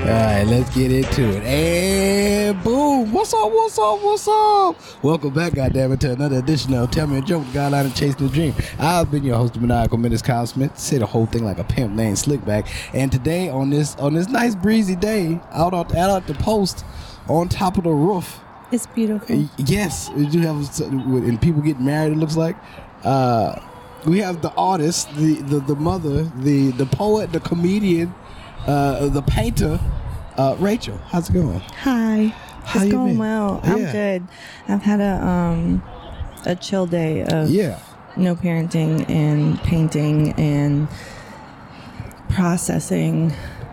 right, let's get into it. And boom. What's up? Welcome back, goddammit, to another edition of Tell Me a Joke, Guideline and Chasing the Dream. I've been your host, the maniacal menace, Kyle Smith. Say the whole thing like a pimp named Slickback. And today, on this nice breezy day, out at the post, on top of the roof. It's beautiful. Yes, we do have, and people get married, it looks like. We have the artist, the mother, the poet, the comedian, the painter, Rachel. How's it going? Hi. How it's you going been? well. I'm Yeah. good. I've had a chill day of no parenting and painting and processing.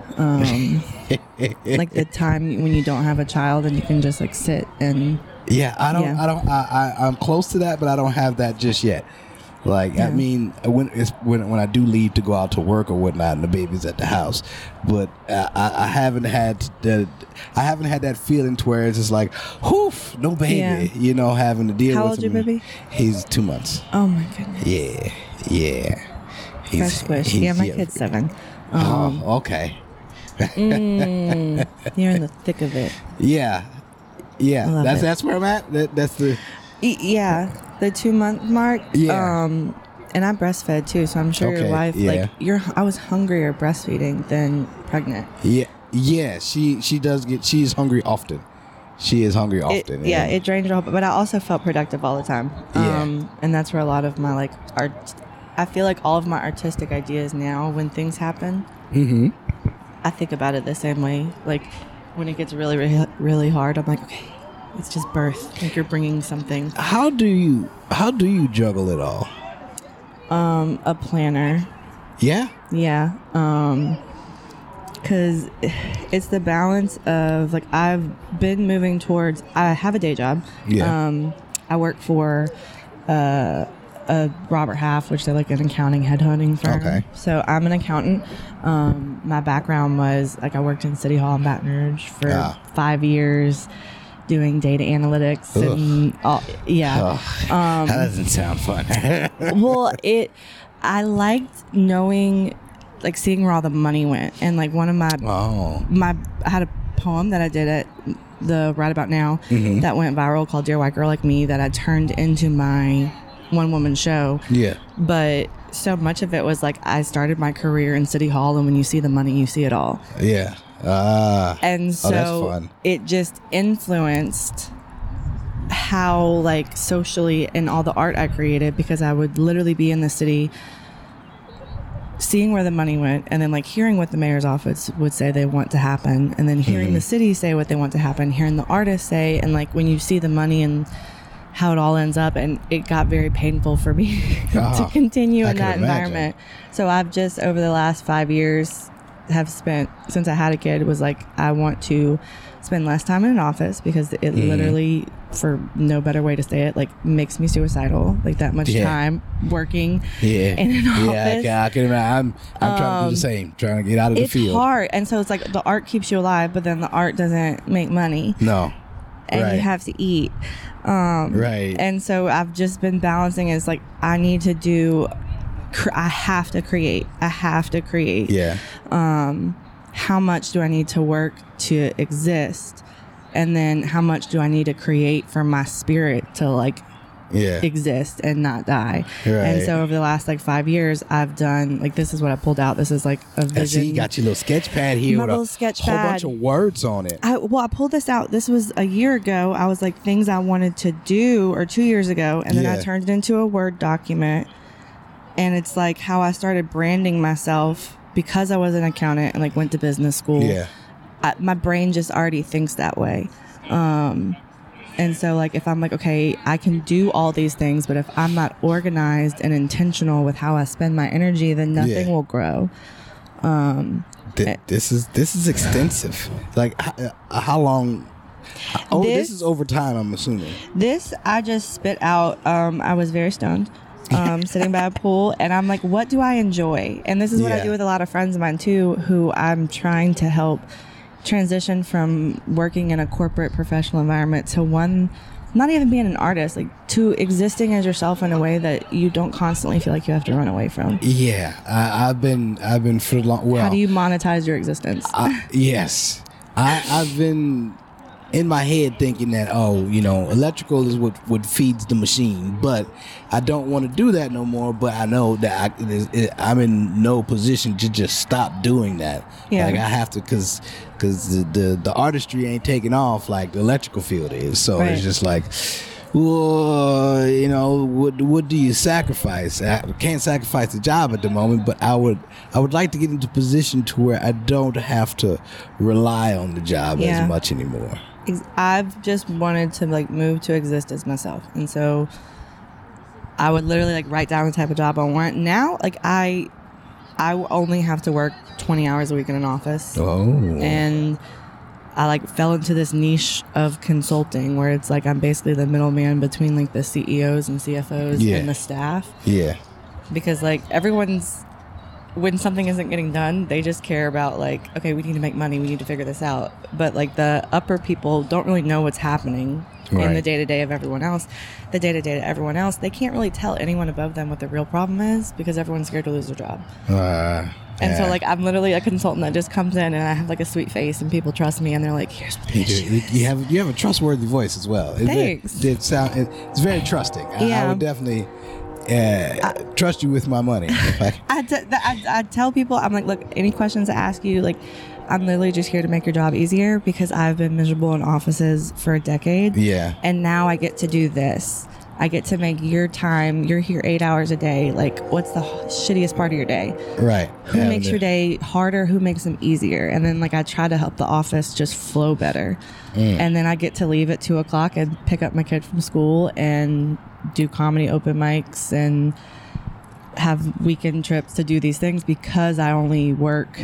Like the time when you don't have a child and you can just like sit and I'm close to that, but I don't have that just yet. Like, I mean, when I do leave to go out to work or whatnot, and the baby's at the house, but I haven't had that feeling to where it's just like, whoof, no baby, having to deal How with. How old your baby? He's 2 months. Oh my goodness. Yeah. Fresh squish. Yeah, my kid's 7. Okay. You're in the thick of it. Yeah. That's where I'm at. That's the. Yeah, the 2-month mark. Yeah. And I breastfed too, so I'm sure your wife, I was hungrier breastfeeding than pregnant. Yeah. She does she's hungry often. She is hungry often. It drained her whole, but I also felt productive all the time. And that's where a lot of my art. I feel like all of my artistic ideas now, when things happen, I think about it the same way. Like when it gets really, really, really hard, I'm like, okay. It's just birth. Like you're bringing something. How do you juggle it all? A planner. Yeah. Yeah. Because it's the balance of I've been moving towards. I have a day job. Yeah. I work for a Robert Half, which they're like an accounting headhunting firm. Okay. So I'm an accountant. My background was I worked in City Hall in Baton Rouge for 5 years. Doing data analytics and all, that doesn't sound fun. Well, I liked knowing, seeing where all the money went, and one of I had a poem that I did at the Right About Now that went viral called "Dear White Girl Like Me" that I turned into my one-woman show. Yeah, but so much of it was I started my career in City Hall, and when you see the money, you see it all. Yeah. And so that's fun. It just influenced how socially and all the art I created, because I would literally be in the city seeing where the money went, and then hearing what the mayor's office would say they want to happen, and then hearing the city say what they want to happen, hearing the artists say, and when you see the money and how it all ends up, and it got very painful for me to continue in that environment. So I've just over the last 5 years have spent, since I had a kid, was I want to spend less time in an office, because it literally, for no better way to say it, makes me suicidal. That much time working in an office. Yeah, I can imagine. I'm trying to do the same, trying to get out of the field. It's hard, and so it's the art keeps you alive, but then the art doesn't make money. No. And you have to eat. Right. And so I've just been balancing is I need to do, I have to create. Yeah. How much do I need to work to exist? And then how much do I need to create for my spirit to exist and not die? Right. And so over the last 5 years, I've done this is what I pulled out. This is a vision. I see you got your little sketch pad here My with little a sketch whole pad. bunch of words on it. I pulled this out. This was a year ago. I was things I wanted to do, or 2 years ago, and then I turned it into a Word document. And it's how I started branding myself, because I was an accountant and went to business school. Yeah. My brain just already thinks that way. And so if I'm okay, I can do all these things, but if I'm not organized and intentional with how I spend my energy, then nothing will grow. This is extensive. How long? This is over time, I'm assuming. This I just spit out. I was very stoned. Sitting by a pool, and I'm what do I enjoy? And this is what I do with a lot of friends of mine too, who I'm trying to help transition from working in a corporate professional environment to one not even being an artist, like to existing as yourself in a way that you don't constantly feel like you have to run away from. Yeah, I've been for long. Well, how do you monetize your existence? Yes, I've been in my head thinking that, electrical is what feeds the machine, but I don't want to do that no more. But I know that I'm in no position to just stop doing that. Yeah. Like I have to, because the artistry ain't taking off like the electrical field is. So Right. it's just like, well, what do you sacrifice? I can't sacrifice the job at the moment, but I would like to get into a position to where I don't have to rely on the job as much anymore. I've just wanted to like move to exist as myself, and so I would literally like write down the type of job I want. Now, like I only have to work 20 hours a week in an office. Oh. And I like fell into this niche of consulting where it's like I'm basically the middleman between like the CEOs and CFOs and the staff. Yeah. Because like when something isn't getting done, they just care about like, okay, we need to make money, we need to figure this out. But like the upper people don't really know what's happening in the day-to-day of everyone else. The day-to-day to everyone else, they can't really tell anyone above them what the real problem is because everyone's scared to lose their job. And so like I'm literally a consultant that just comes in and I have like a sweet face and people trust me and they're like, here's what the issue is. You have a trustworthy voice as well. Thanks. It's very trusting. I would definitely trust you with my money. I tell people, I'm like, look, any questions I ask you, like, I'm literally just here to make your job easier because I've been miserable in offices for a decade. Yeah. And now I get to do this. I get to make your time. You're here 8 hours a day. Like, what's the shittiest part of your day? Right. Who makes your day harder? Who makes them easier? And then, like, I try to help the office just flow better. And then I get to leave at 2:00 and pick up my kid from school and do comedy open mics and have weekend trips to do these things because I only work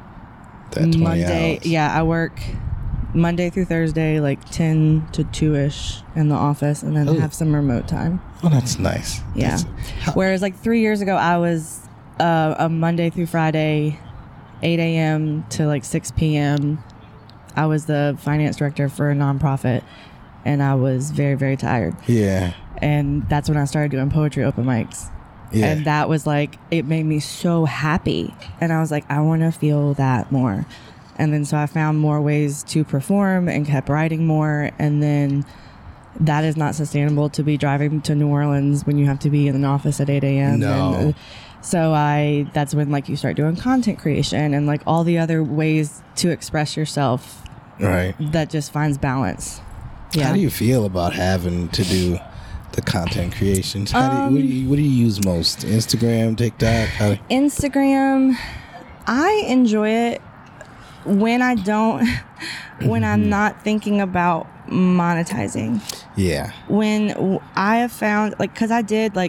Monday. Hours. Yeah, I work Monday through Thursday, like 10 to 2-ish in the office, and then have some remote time. Oh, that's nice. Yeah. Whereas like 3 years ago, I was a Monday through Friday, 8 a.m. to like 6 p.m. I was the finance director for a nonprofit, and I was very, very tired. Yeah. And that's when I started doing poetry open mics. Yeah. And that was like, it made me so happy. And I was like, I want to feel that more. And then so I found more ways to perform and kept writing more. And then that is not sustainable to be driving to New Orleans when you have to be in an office at 8 a.m. No. And so that's when like you start doing content creation and like all the other ways to express yourself. Right. That just finds balance. Yeah. How do you feel about having to do the content creations? What do you use most? Instagram, TikTok? Instagram, I enjoy it when I don't, when I'm not thinking about monetizing. Yeah. When I have found, like, because I did, like,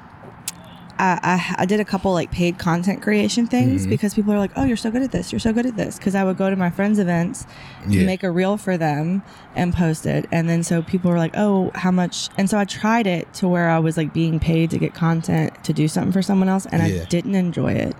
I did a couple, like, paid content creation things because people are like, oh, you're so good at this. You're so good at this. Because I would go to my friends' events, make a reel for them, and post it. And then so people were like, oh, how much? And so I tried it to where I was, like, being paid to get content to do something for someone else. And I didn't enjoy it.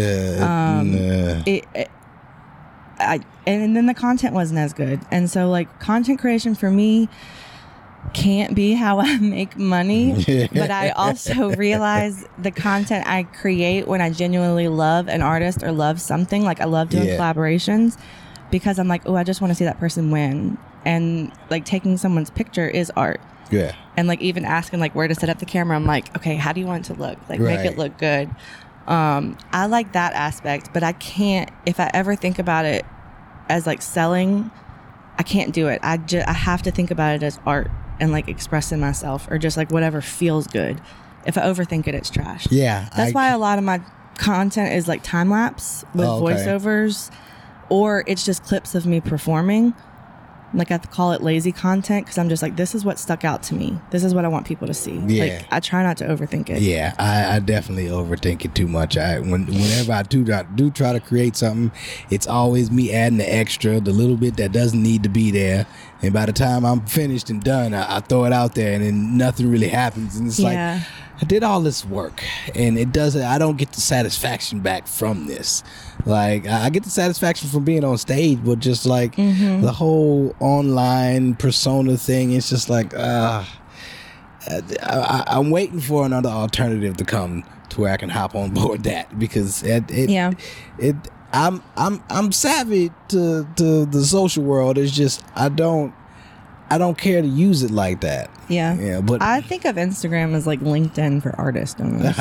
And then the content wasn't as good. And so, like, content creation for me can't be how I make money. But I also realize the content I create when I genuinely love an artist or love something, like I love doing collaborations, because I'm like, oh, I just want to see that person win. And like taking someone's picture is art. Yeah. And like even asking like where to set up the camera, I'm like, okay, how do you want it to look? Like make it look good. I like that aspect, but I can't, if I ever think about it as like selling, I can't do it. I have to think about it as art and like expressing myself or just like whatever feels good. If I overthink it, it's trash. Yeah. That's why a lot of my content is like time lapse with voiceovers, or it's just clips of me performing. Like I have to call it lazy content because I'm just like, this is what stuck out to me. This is what I want people to see. Yeah. Like I try not to overthink it. Yeah, I definitely overthink it too much. Whenever I do try to create something, it's always me adding the extra, the little bit that doesn't need to be there. And by the time I'm finished and done, I throw it out there and then nothing really happens. And it's like, I did all this work, and I don't get the satisfaction back from this. Like, I get the satisfaction from being on stage, but just like the whole online persona thing, it's just like, I'm waiting for another alternative to come to where I can hop on board that, because I'm savvy to the social world. It's just I don't care to use it like that. Yeah, but I think of Instagram as like LinkedIn for artists almost.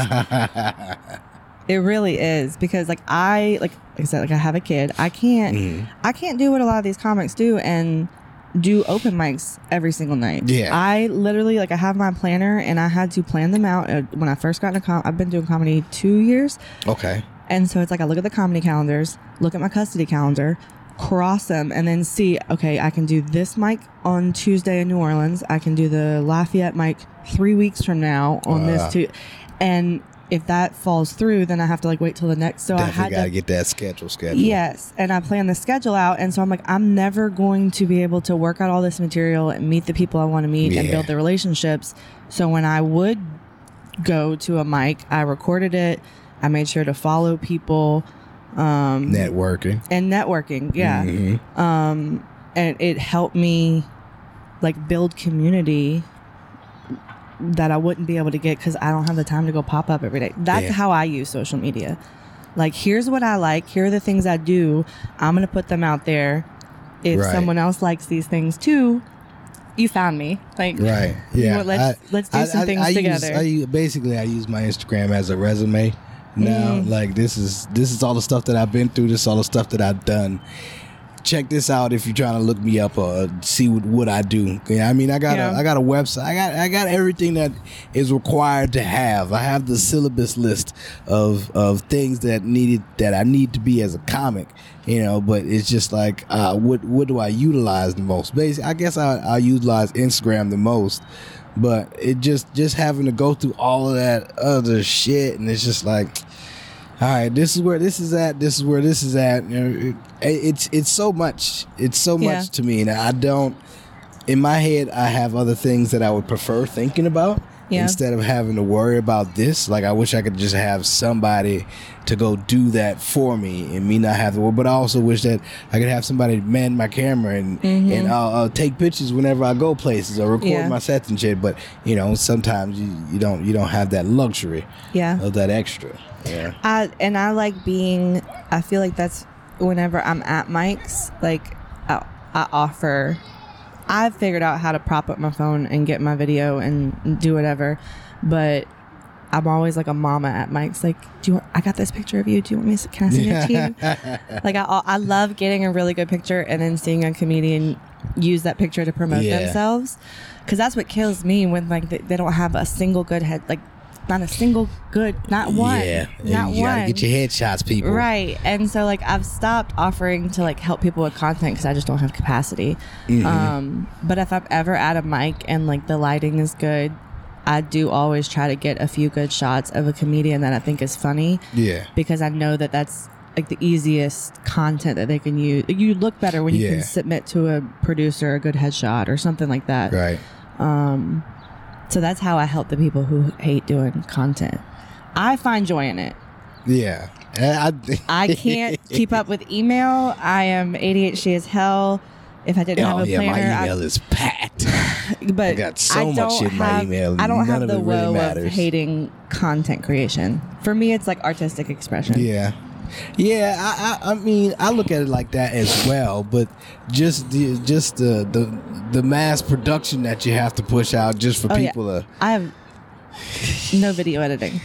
It really is, because like I said, like I have a kid. I can't do what a lot of these comics do and do open mics every single night. Yeah, I literally, like, I have my planner and I had to plan them out when I first got into I've been doing comedy 2 years. Okay. And so it's like I look at the comedy calendars, look at my custody calendar, cross them, and then see, okay, I can do this mic on Tuesday in New Orleans. I can do the Lafayette mic 3 weeks from now on this too. And if that falls through, then I have to like wait till the next. So definitely I had to get that schedule. Yes, and I plan the schedule out, and so I'm like, I'm never going to be able to work out all this material and meet the people I want to meet and build the relationships. So when I would go to a mic, I recorded it. I made sure to follow people. Networking. Yeah. And it helped me like build community that I wouldn't be able to get because I don't have the time to go pop up every day. That's how I use social media. Like, here's what I like. Here are the things I do. I'm going to put them out there. If someone else likes these things too, you found me. Like, right. Yeah. Let's do some things together. I use my Instagram as a resume now. Like, this is all the stuff that I've been through. This is all the stuff that I've done. Check this out if you're trying to look me up or see what I do. I mean, I got a website. I got everything that is required to have. I have the syllabus list of things that I need to be as a comic. But it's just like, what do I utilize the most? Basically, I guess I utilize Instagram the most. But it just having to go through all of that other shit, and it's just like, all right, this is where this is at. This is where this is at. It's so much. It's so much to me, and I don't. In my head, I have other things that I would prefer thinking about instead of having to worry about this. Like, I wish I could just have somebody to go do that for me, and me not have to worry. But I also wish that I could have somebody man my camera and I'll take pictures whenever I go places or record my sets and shit. But sometimes you don't have that luxury of that extra. Yeah. I like being, I feel like that's whenever I'm at mics, like I've figured out how to prop up my phone and get my video and do whatever, but I'm always like a mama at mics. Like, I got this picture of you. Do you want me to, can I send it to you? Like, I love getting a really good picture and then seeing a comedian use that picture to promote themselves. Cause that's what kills me when like they don't have a single good head, like, not a single good, not one. Yeah, not you one. gotta get your headshots, people. Right, and so like I've stopped offering to like help people with content because I just don't have capacity. But if I'm ever at a mic and like the lighting is good, I do always try to get a few good shots of a comedian that I think is funny. Yeah, because I know that that's like the easiest content that they can use. You look better when you can submit to a producer a good headshot or something like that. Right. So that's how I help the people who hate doing content. I find joy in it. Yeah. I can't keep up with email. I am ADHD as hell. If I didn't have a planner, my email is packed. But I got so much shit in my email. I don't have the woe of hating content creation. For me, it's like artistic expression. Yeah. Yeah, I mean, I look at it like that as well, but just the mass production that you have to push out just for people to. I have no video editing.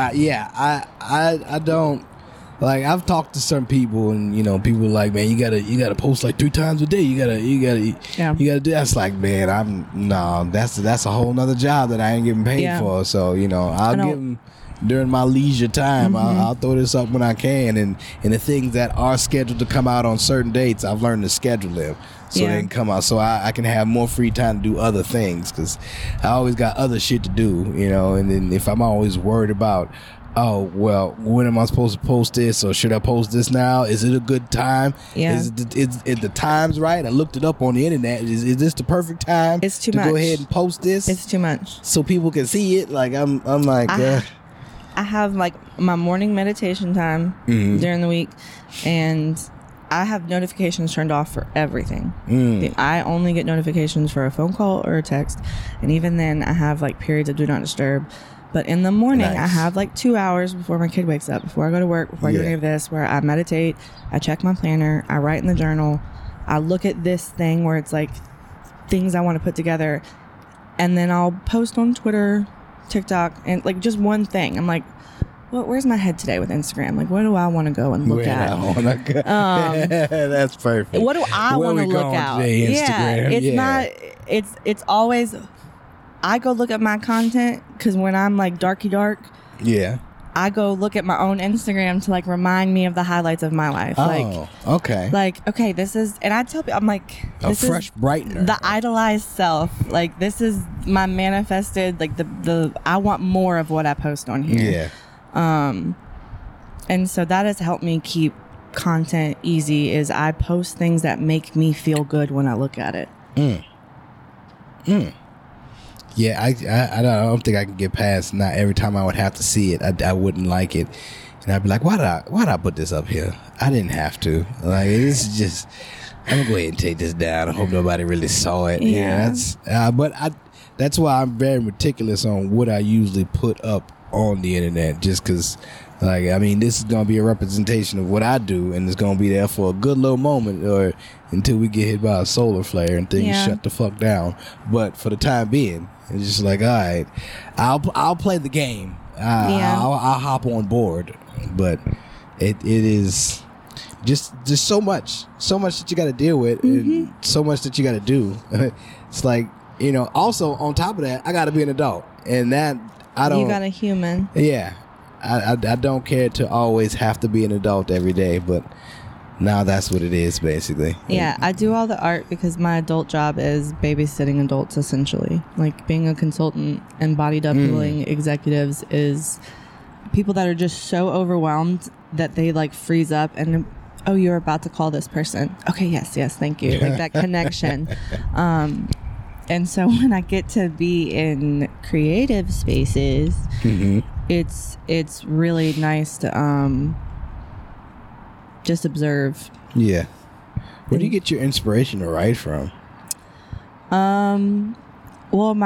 I don't. Like, I've talked to some people, and people are like, man, you gotta post like 3 times a day. You gotta do. That's like, man, that's a whole nother job that I ain't getting paid for. So I'll give them. During my leisure time, I'll throw this up when I can, and the things that are scheduled to come out on certain dates, I've learned to schedule them so they can come out, so I can have more free time to do other things, because I always got other shit to do, and then if I'm always worried about oh, well, when am I supposed to post this, or should I post this now? Is it a good time? Yeah. Is the times right? I looked it up on the internet. Is this the perfect time? It's too to much. go ahead and post this? It's too much. So people can see it. Like I'm like, I have like my morning meditation time during the week, and I have notifications turned off for everything. I only get notifications for a phone call or a text, and even then I have like periods of do not disturb. But in the morning, I have like 2 hours before my kid wakes up, before I go to work, before I do any of this, where I meditate, I check my planner, I write in the journal, I look at this thing where it's like things I want to put together, and then I'll post on Twitter, TikTok, and like just one thing. I'm like, well, where's my head today with Instagram? Like, what do I want to go and look at? That's perfect. What do I want to look at? Yeah, it's not. It's always. I go look at my content because when I'm like darky dark, I go look at my own Instagram to like remind me of the highlights of my life. Okay, this is, and I tell people, I'm like, this a fresh is brightener, the idolized self. Like, this is my manifested, like the I want more of what I post on here. And so that has helped me keep content easy. Is I post things that make me feel good when I look at it. Yeah, I don't think I can get past. Not every time I would have to see it, I wouldn't like it, and I'd be like, why'd I put this up here? I didn't have to. Like, this is just. I'm gonna go ahead and take this down. I hope nobody really saw it. Yeah, that's why I'm very meticulous on what I usually put up on the internet, just because. Like, I mean, this is going to be a representation of what I do, and it's going to be there for a good little moment or until we get hit by a solar flare and things shut the fuck down. But for the time being, it's just like, all right, I'll play the game. I'll hop on board. But it is just so much that you got to deal with and so much that you got to do. It's like, also on top of that, I got to be an adult, and that I don't. You got a human. Yeah. I don't care to always have to be an adult every day, but now that's what it is, basically. Yeah, I do all the art because my adult job is babysitting adults, essentially. Like, being a consultant and body doubling executives is people that are just so overwhelmed that they like freeze up and, oh, you're about to call this person. Okay, yes, thank you. Like that connection. And so when I get to be in creative spaces, it's really nice to just observe. Yeah. Where do you get your inspiration to write from? Well,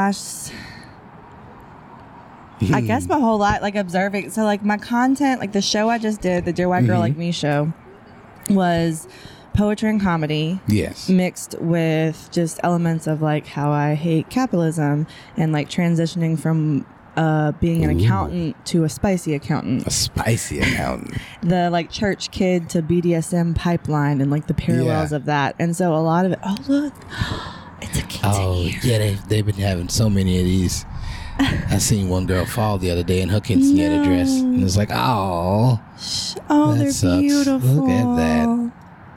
I guess my whole life, like observing. So like my content, like the show I just did, the Dear White Girl Like Me show, was poetry and comedy, mixed with just elements of like how I hate capitalism and like transitioning from being an accountant to a spicy accountant. A spicy accountant. The like church kid to BDSM pipeline and like the parallels of that. And so a lot of it. Oh look, it's a kid. Oh yeah, they've been having so many of these. I seen one girl fall the other day in her quinceañera dress, and it's like, oh, they're sucks. Beautiful. Look at that.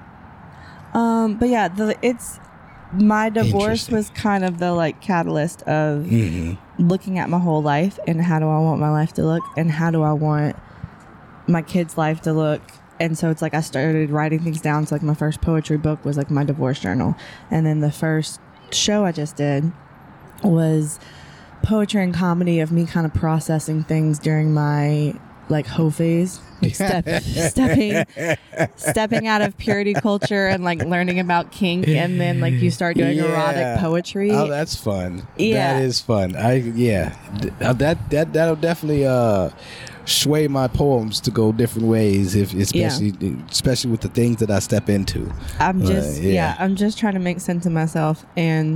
But yeah, my divorce was kind of the like catalyst of looking at my whole life and how do I want my life to look and how do I want my kids' life to look. And so it's like I started writing things down. So like my first poetry book was like my divorce journal, and then the first show I just did was poetry and comedy of me kind of processing things during my like hoe phase, like stepping out of purity culture and like learning about kink, and then like you start doing erotic poetry. Oh, that's fun. Yeah, that is fun. That'll definitely sway my poems to go different ways, especially with the things that I step into. I'm just trying to make sense of myself, and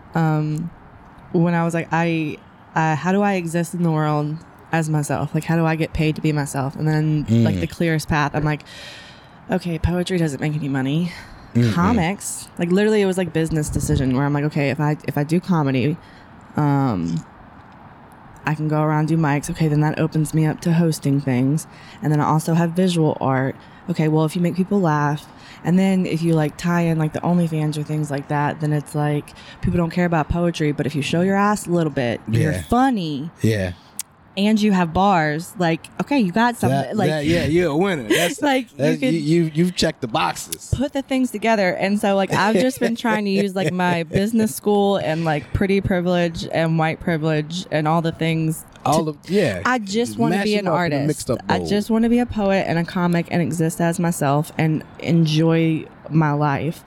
when I was like, how do I exist in the world as myself? Like, how do I get paid to be myself? And then like the clearest path, I'm like, okay, poetry doesn't make any money. Comics, like literally it was like business decision where I'm like, okay, if I do comedy, I can go around, do mics. Okay, then that opens me up to hosting things. And then I also have visual art. Okay, well, if you make people laugh, and then if you like tie in like the OnlyFans or things like that, then it's like people don't care about poetry, but if you show your ass a little bit, you're funny. Yeah. and you have bars, like, okay, you got something. Yeah, you're a winner. That's like you've checked the boxes. Put the things together. And so like I've just been trying to use like my business school and like pretty privilege and white privilege and all the things. I just want to be an artist. I just want to be a poet and a comic and exist as myself and enjoy my life.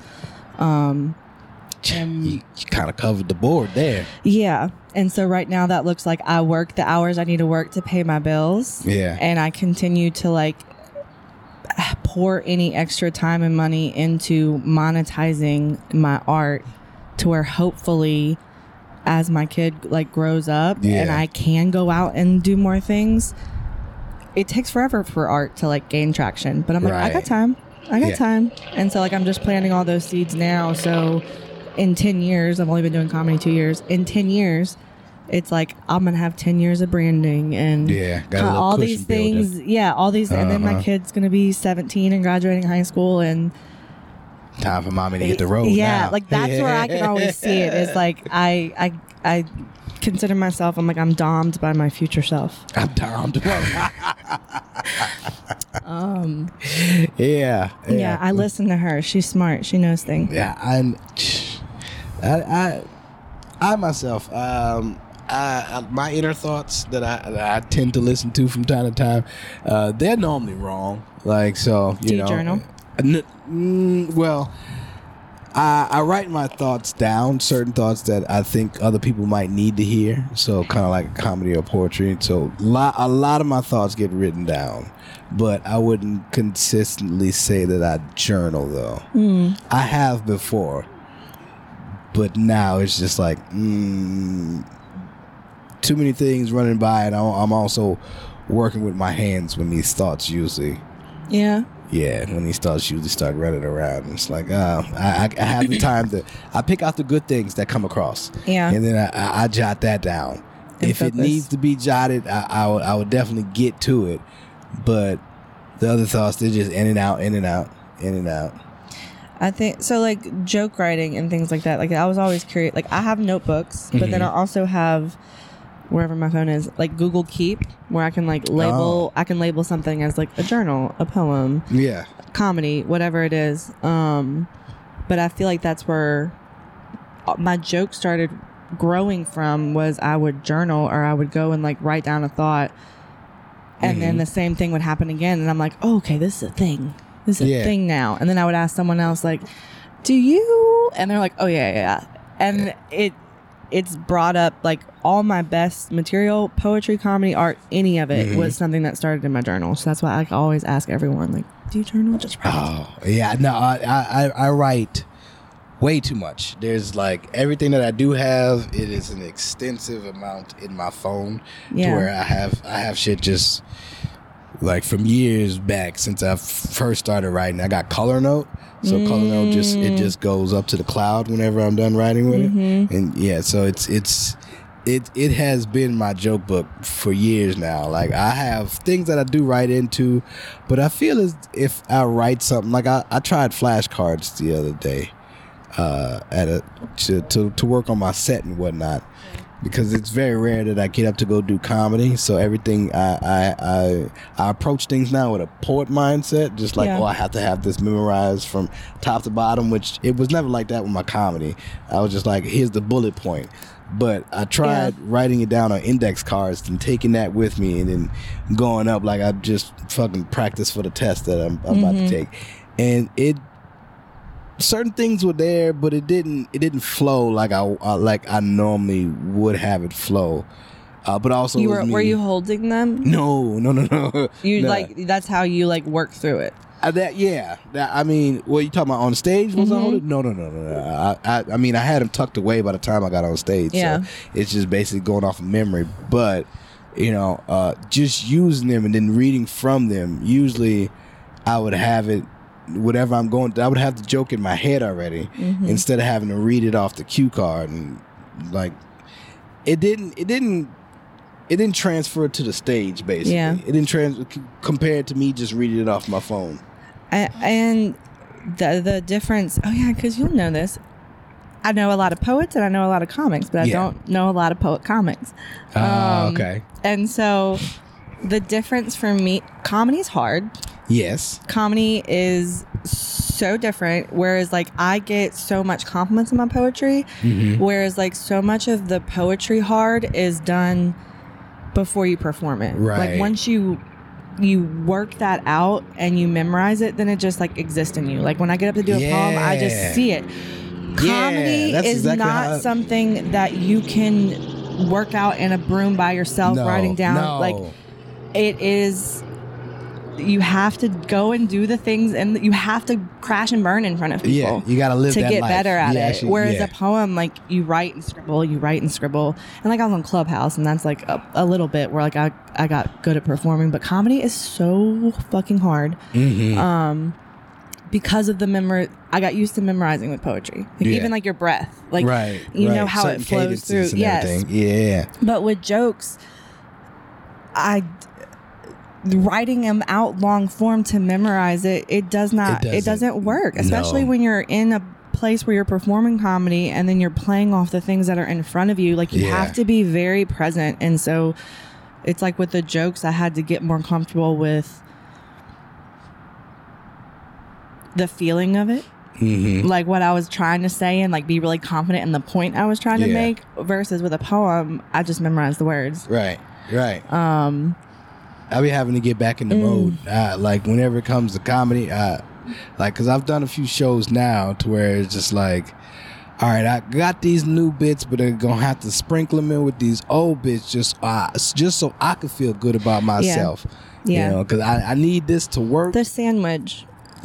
You kind of covered the board there. Yeah. And so right now that looks like I work the hours I need to work to pay my bills. Yeah. And I continue to like pour any extra time and money into monetizing my art to where hopefully as my kid like grows up and I can go out and do more things. It takes forever for art to like gain traction, but I'm like, I got time. And so like I'm just planting all those seeds now. So in 10 years, I've only been doing comedy 2 years. In 10 years, it's like I'm gonna have 10 years of branding and all these things. Building. Yeah, all these, and then my kid's gonna be 17 and graduating high school, and time for mommy to hit the road. Yeah, now. Like that's where I can always see it. Is like I consider myself. I'm like I'm domed by my future self. I'm domed. Yeah. I listen to her. She's smart. She knows things. Yeah, I myself, my inner thoughts that I tend to listen to from time to time, they're normally wrong. Like, so, Do you journal? Well, I write my thoughts down, certain thoughts that I think other people might need to hear. So kind of like comedy or poetry. So a lot of my thoughts get written down, but I wouldn't consistently say that I journal though. I have before, but now it's just like too many things running by, and I'm also working with my hands when these thoughts usually. Yeah, when these thoughts usually start running around, it's like I have the time to I pick out the good things that come across, and then I jot that down. And if focus. It needs to be jotted, I would definitely get to it. But the other thoughts, they're just in and out, in and out, in and out. I think so, like joke writing and things like that. Like I was always curious. Like I have notebooks, but then I also have wherever my phone is, like Google Keep, where I can like label. I can label something as like a journal, a poem, comedy, whatever it is. But I feel like that's where my joke started growing from. Was I would journal, or I would go and like write down a thought, and then the same thing would happen again, and I'm like, oh, okay, this is a thing. This is a thing now. And then I would ask someone else, like, do you? And they're like, oh yeah. And it's brought up like all my best material, poetry, comedy, art, any of it was something that started in my journal. So that's why I always ask everyone, like, do you journal? Just write. Oh yeah, no, I write way too much. There's like everything that I do have, it is an extensive amount in my phone to where I have shit just like from years back since I first started writing. I got Color Note. So Color Note just goes up to the cloud whenever I'm done writing with it, and so it has been my joke book for years now. Like I have things that I do write into, but I feel as if I write something like I tried flashcards the other day, to work on my set and whatnot. Because it's very rare that I get up to go do comedy, so everything I approach things now with a poet mindset, just like I have to have this memorized from top to bottom, which it was never like that with my comedy. I was just like, here's the bullet point. But I tried writing it down on index cards and taking that with me, and then going up like I just fucking practice for the test that I'm about to take, and certain things were there, but it didn't flow like I normally would have it flow. But also, were you holding them? No. You no. like that's how you like work through it. I mean, what you talking about on stage? Was I holding? No. I mean, I had them tucked away by the time I got on stage. Yeah. So it's just basically going off of memory. But just using them and then reading from them. Usually, I would have it. Whatever I'm going, I would have the joke in my head already instead of having to read it off the cue card, and like it didn't transfer to the stage. Basically, it didn't compared to me just reading it off my phone. And the difference, because you'll know this. I know a lot of poets and I know a lot of comics, but I don't know a lot of poet comics. Okay. And so the difference for me, comedy's hard. Yes. Comedy is so different, whereas like I get so much compliments in my poetry, whereas like so much of the poetry hard is done before you perform it. Right. Like once you work that out and you memorize it, then it just like exists in you. Like when I get up to do a poem, I just see it. Comedy is exactly not something that you can work out in a room by yourself writing down. Like it is, you have to go and do the things, and you have to crash and burn in front of people. Yeah, you gotta live to that get life. better at it. Actually, whereas a poem, like you write and scribble, and like I was on Clubhouse, and that's like a little bit where like I got good at performing. But comedy is so fucking hard. Because of the memory, I got used to memorizing with poetry. Like even like your breath, like you know how certain it flows through. And everything. Yeah. But with jokes, writing them out long form to memorize it doesn't work, especially when you're in a place where you're performing comedy and then you're playing off the things that are in front of you. Like you have to be very present. And so it's like with the jokes, I had to get more comfortable with the feeling of it, like what I was trying to say, and like be really confident in the point I was trying to make, versus with a poem I just memorized the words. Right I'll be having to get back in the mode, like whenever it comes to comedy, like because I've done a few shows now to where it's just like, all right, I got these new bits, but I'm gonna have to sprinkle them in with these old bits just so I could feel good about myself. You know, because I need this to work. The sandwich.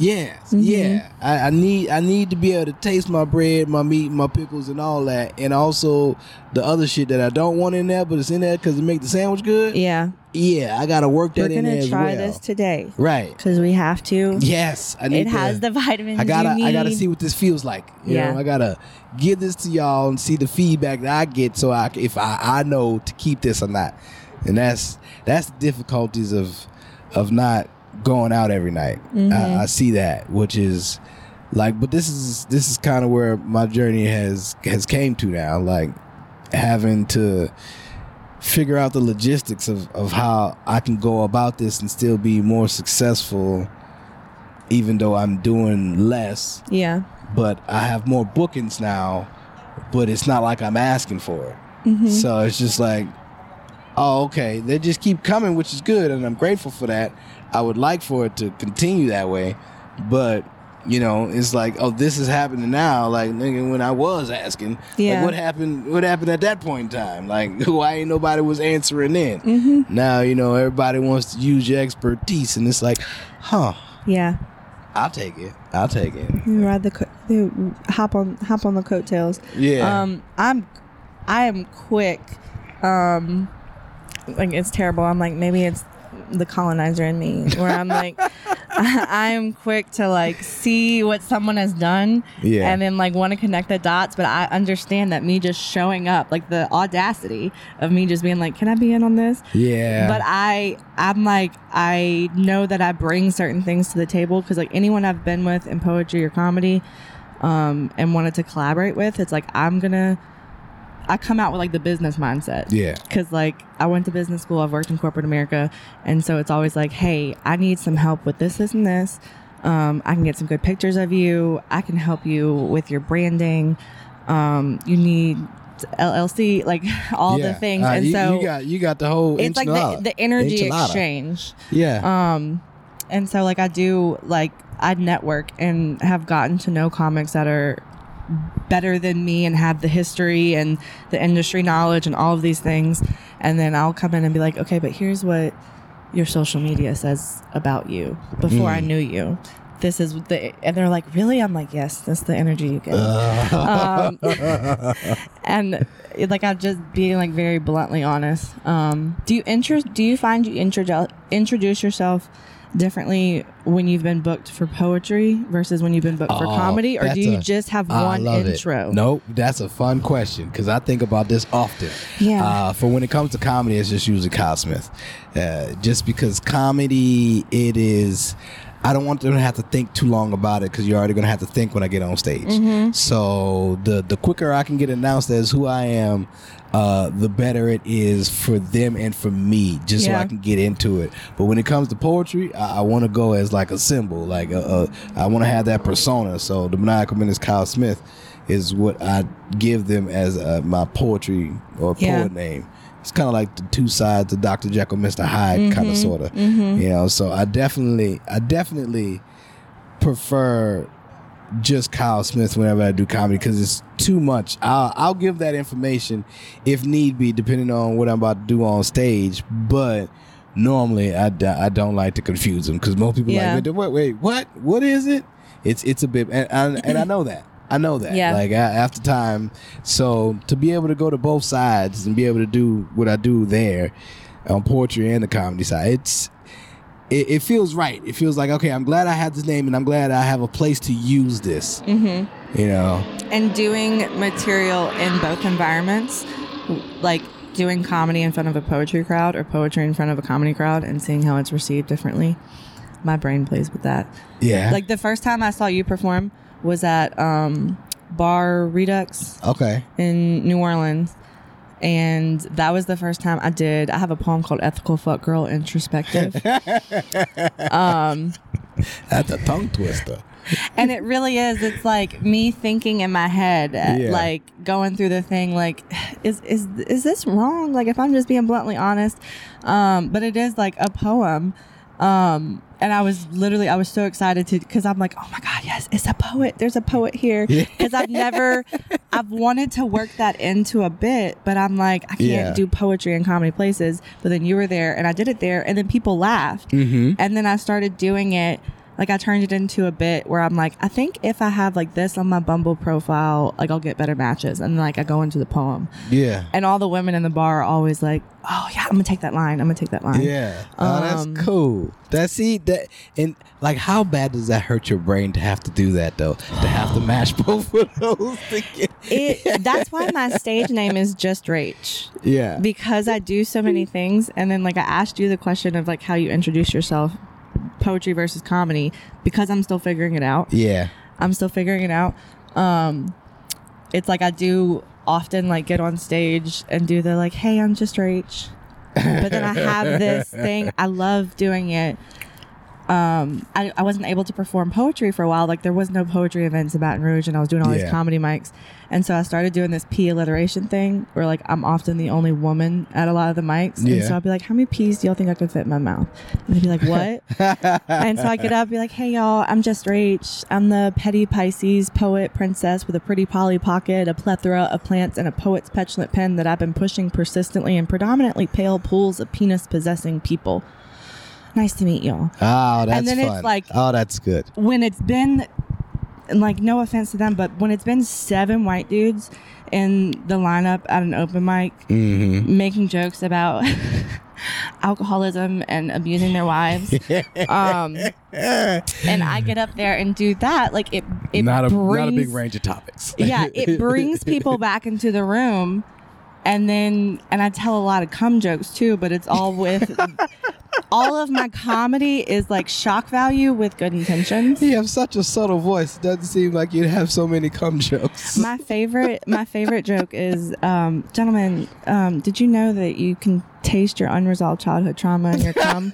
I need to be able to taste my bread, my meat, my pickles, and all that, and also the other shit that I don't want in there, but it's in there because it make the sandwich good. I gotta work that in there as well. We're gonna try this today, right? Because we have to. Yes, I need. It has the vitamins. I gotta see what this feels like. You know, I gotta give this to y'all and see the feedback that I get, so if I know to keep this or not, and that's the difficulties of not going out every night. I see that, which is like, but this is kind of where my journey has came to now, like having to figure out the logistics of how I can go about this and still be more successful, even though I'm doing less. But I have more bookings now, but it's not like I'm asking for it. So it's just like, oh, okay, they just keep coming, which is good, and I'm grateful for that. I would like for it to continue that way, but you know, it's like, oh, this is happening now. Like, nigga, when I was asking, like, what happened at that point in time? Like, why ain't nobody was answering then? Now, you know, everybody wants to use your expertise, and it's like, I'll take it. You ride hop on the coattails. I am quick. Like, it's terrible. I'm like, maybe it's the colonizer in me, where I'm like, I'm quick to like see what someone has done, and then like want to connect the dots. But I understand that me just showing up, like the audacity of me just being like, can I be in on this? But I'm like, I know that I bring certain things to the table, because like anyone I've been with in poetry or comedy, and wanted to collaborate with, it's like I come out with like the business mindset. Because like I went to business school, I've worked in corporate America. And so it's always like, hey, I need some help with this, and this. I can get some good pictures of you. I can help you with your branding. You need LLC, like all the things. And so you got the whole it's like the energy exchange. And so like I network and have gotten to know comics that are better than me and have the history and the industry knowledge and all of these things, and then I'll come in and be like, okay, but here's what your social media says about you before I knew you. This is and they're like, really? I'm like, yes, that's the energy you get. And like, I'm just being like very bluntly honest. Do you find you introduce yourself differently when you've been booked for poetry versus when you've been booked for comedy, or do you just have one intro? Nope, that's a fun question, because I think about this often. For when it comes to comedy, it's just usually Kyle Smith, just because comedy, it is I don't want them to have to think too long about it because you're already going to have to think when I get on stage. So the quicker I can get announced as who I am, the better it is for them and for me, just so I can get into it. But when it comes to poetry, I want to go as like a symbol, like I want to have that persona. So the Maniacal Menace Kyle Smith is what I give them as my poetry or poet name. It's kind of like the two sides of Dr. Jekyll, Mr. Hyde, kind of, sort of. You know, so I definitely prefer just Kyle Smith whenever I do comedy because it's too much. I'll give that information if need be, depending on what I'm about to do on stage. But normally, I don't like to confuse them because most people are like, wait, what is it? It's a bit, and I know that. I know that. Yeah. Like after time, so to be able to go to both sides and be able to do what I do there on poetry and the comedy side, it feels right. It feels like, okay, I'm glad I have this name and I'm glad I have a place to use this. You know, and doing material in both environments, like doing comedy in front of a poetry crowd or poetry in front of a comedy crowd and seeing how it's received differently. My brain plays with that. Yeah. Like the first time I saw you perform was at Bar Redux in New Orleans. And that was the first time I have a poem called Ethical Fuck Girl Introspective. That's a tongue twister. And it really is. It's like me thinking in my head, like going through the thing, like, is this wrong? Like if I'm just being bluntly honest. But it is like a poem. And I was so excited because I'm like, oh my God, yes, it's a poet. There's a poet here. Because I've wanted to work that into a bit, but I'm like, I can't do poetry in comedy places. But then you were there and I did it there and then people laughed. And then I started doing it. Like I turned it into a bit where I'm like, I think if I have like this on my Bumble profile, like I'll get better matches. And like I go into the poem. Yeah. And all the women in the bar are always like, oh yeah, I'm gonna take that line. Yeah. Oh, that's cool. And like, how bad does that hurt your brain to have to do that though? To have to mash both of those together. That's why my stage name is Just Rach. Yeah. Because I do so many things. And then like I asked you the question of like how you introduce yourself, poetry versus comedy, because I'm still figuring it out. Yeah. I'm still figuring it out. It's like I do often like get on stage and do the like, hey, I'm Just Rach. But then I have this thing. I love doing it. I wasn't able to perform poetry for a while. Like there was no poetry events in Baton Rouge and I was doing all these comedy mics. And so I started doing this P alliteration thing where like I'm often the only woman at a lot of the mics. And so I'll be like, how many P's do y'all think I could fit in my mouth? And they'd be like, what? And so I get up and be like, hey y'all, I'm Just Rach. I'm the petty Pisces poet princess with a pretty Polly pocket, a plethora of plants, and a poet's petulant pen that I've been pushing persistently in predominantly pale pools of penis possessing people. Nice to meet y'all. Oh, that's and then fun. It's like, oh, that's good. When it's been, like, no offense to them, but when it's been 7 white dudes in the lineup at an open mic making jokes about alcoholism and abusing their wives, and I get up there and do that, like it not brings, a big range of topics. Yeah, it brings people back into the room, and I tell a lot of cum jokes too, but it's all with. All of my comedy is like shock value with good intentions. You have such a subtle voice. It doesn't seem like you'd have so many cum jokes. My favorite joke is, gentlemen, did you know that you can taste your unresolved childhood trauma in your cum?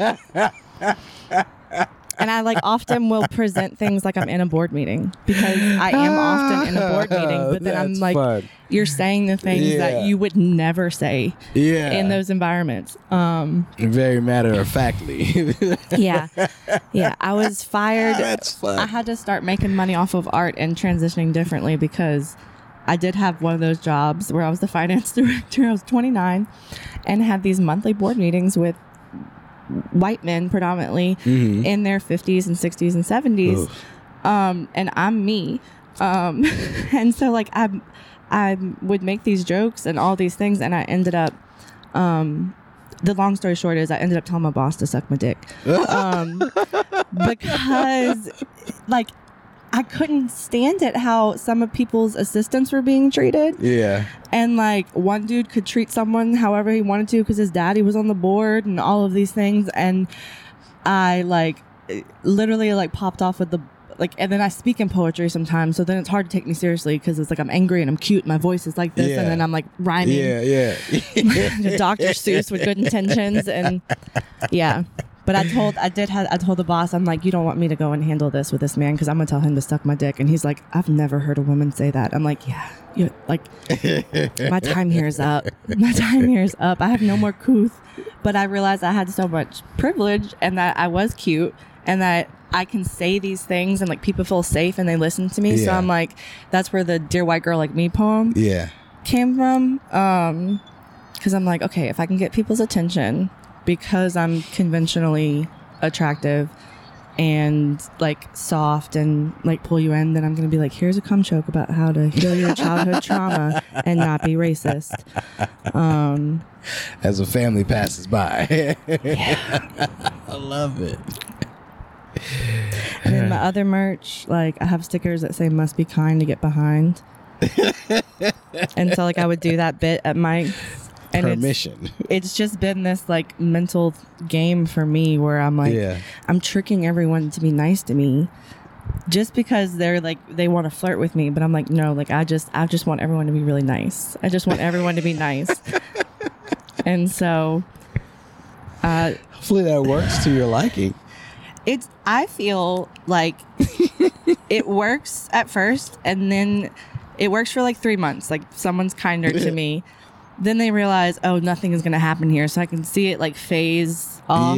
And I like often will present things like I'm in a board meeting because I am often in a board meeting, but then I'm like, fun. You're saying the things that you would never say in those environments. Very matter of factly. Yeah. I was fired. That's fun. I had to start making money off of art and transitioning differently because I did have one of those jobs where I was the finance director. I was 29 and had these monthly board meetings with white men predominantly in their 50s and 60s and 70s. And I'm me. And so like I would make these jokes and all these things, and I ended up the long story short is I ended up telling my boss to suck my dick. Because like I couldn't stand it how some of people's assistants were being treated. Yeah. And like one dude could treat someone however he wanted to because his daddy was on the board and all of these things. And I like literally like popped off with the like, and then I speak in poetry sometimes, so then it's hard to take me seriously because it's like I'm angry and I'm cute, my voice is like this, and then I'm like rhyming, Dr. Seuss with good intentions, and But I told the boss, I'm like, you don't want me to go and handle this with this man because I'm gonna tell him to suck my dick, and he's like, I've never heard a woman say that. I'm like, like my time here is up. My time here is up. I have no more couth, but I realized I had so much privilege and that I was cute and that I can say these things and like people feel safe and they listen to me. So I'm like, that's where the Dear White Girl Like Me poem came from. Because I'm like, okay, if I can get people's attention because I'm conventionally attractive and like soft and like pull you in, then I'm going to be like, here's a cum joke about how to heal your childhood trauma and not be racist. As a family passes by. I love it. And then my other merch, like I have stickers that say must be kind to get behind. And so like I would do that bit at my permission. It's just been this like mental game for me where I'm like, I'm tricking everyone to be nice to me just because they're like, they want to flirt with me. But I'm like, no, like I just want everyone to be really nice. I just want everyone to be nice. And so hopefully that works to your liking. I feel like it works at first and then it works for like 3 months. Like someone's kinder to me. Then they realize, oh, nothing is going to happen here. So I can see it like phase off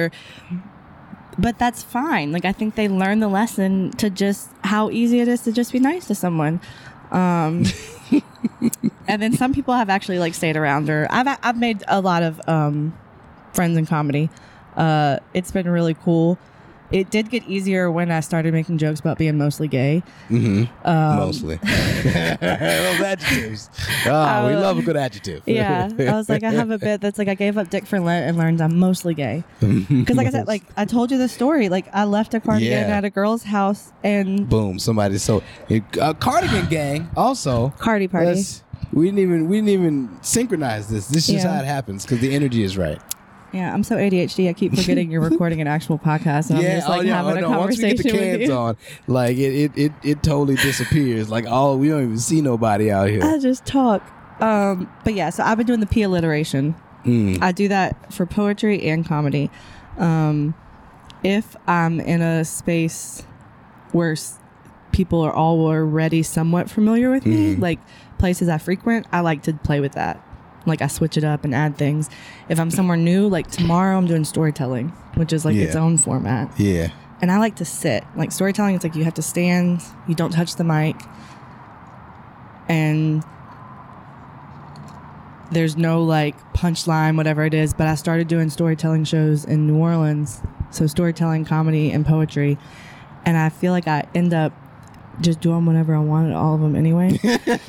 but that's fine. Like I think they learn the lesson to just how easy it is to just be nice to someone. And then some people have actually like stayed around or I've made a lot of friends in comedy. It's been really cool. It did get easier when I started making jokes about being mostly gay. Mostly. Those adjectives. We love a good adjective. Yeah. I was like, I have a bit that's like, I gave up dick for Lent and learned I'm mostly gay. Because like I said, like I told you the story. Like I left a cardigan at a girl's house and... Boom. Somebody. So cardigan gang also. Cardi party. We didn't even synchronize this. This is just how it happens because the energy is right. Yeah, I'm so ADHD. I keep forgetting you're recording an actual podcast. And I'm just like having a conversation once we get the cans on, like it totally disappears. Like we don't even see nobody out here. I just talk. But yeah, so I've been doing the P alliteration. I do that for poetry and comedy. If I'm in a space where people are already somewhat familiar with me, like places I frequent, I like to play with that. Like I switch it up and add things. If I'm somewhere new, like tomorrow I'm doing storytelling, which is like its own format. Yeah. And I like to sit. Like storytelling, it's like you have to stand, you don't touch the mic, and there's no like punchline, whatever it is. But I started doing storytelling shows in New Orleans. So storytelling, comedy, and poetry. And I feel like I end up just doing whatever I wanted, all of them anyway.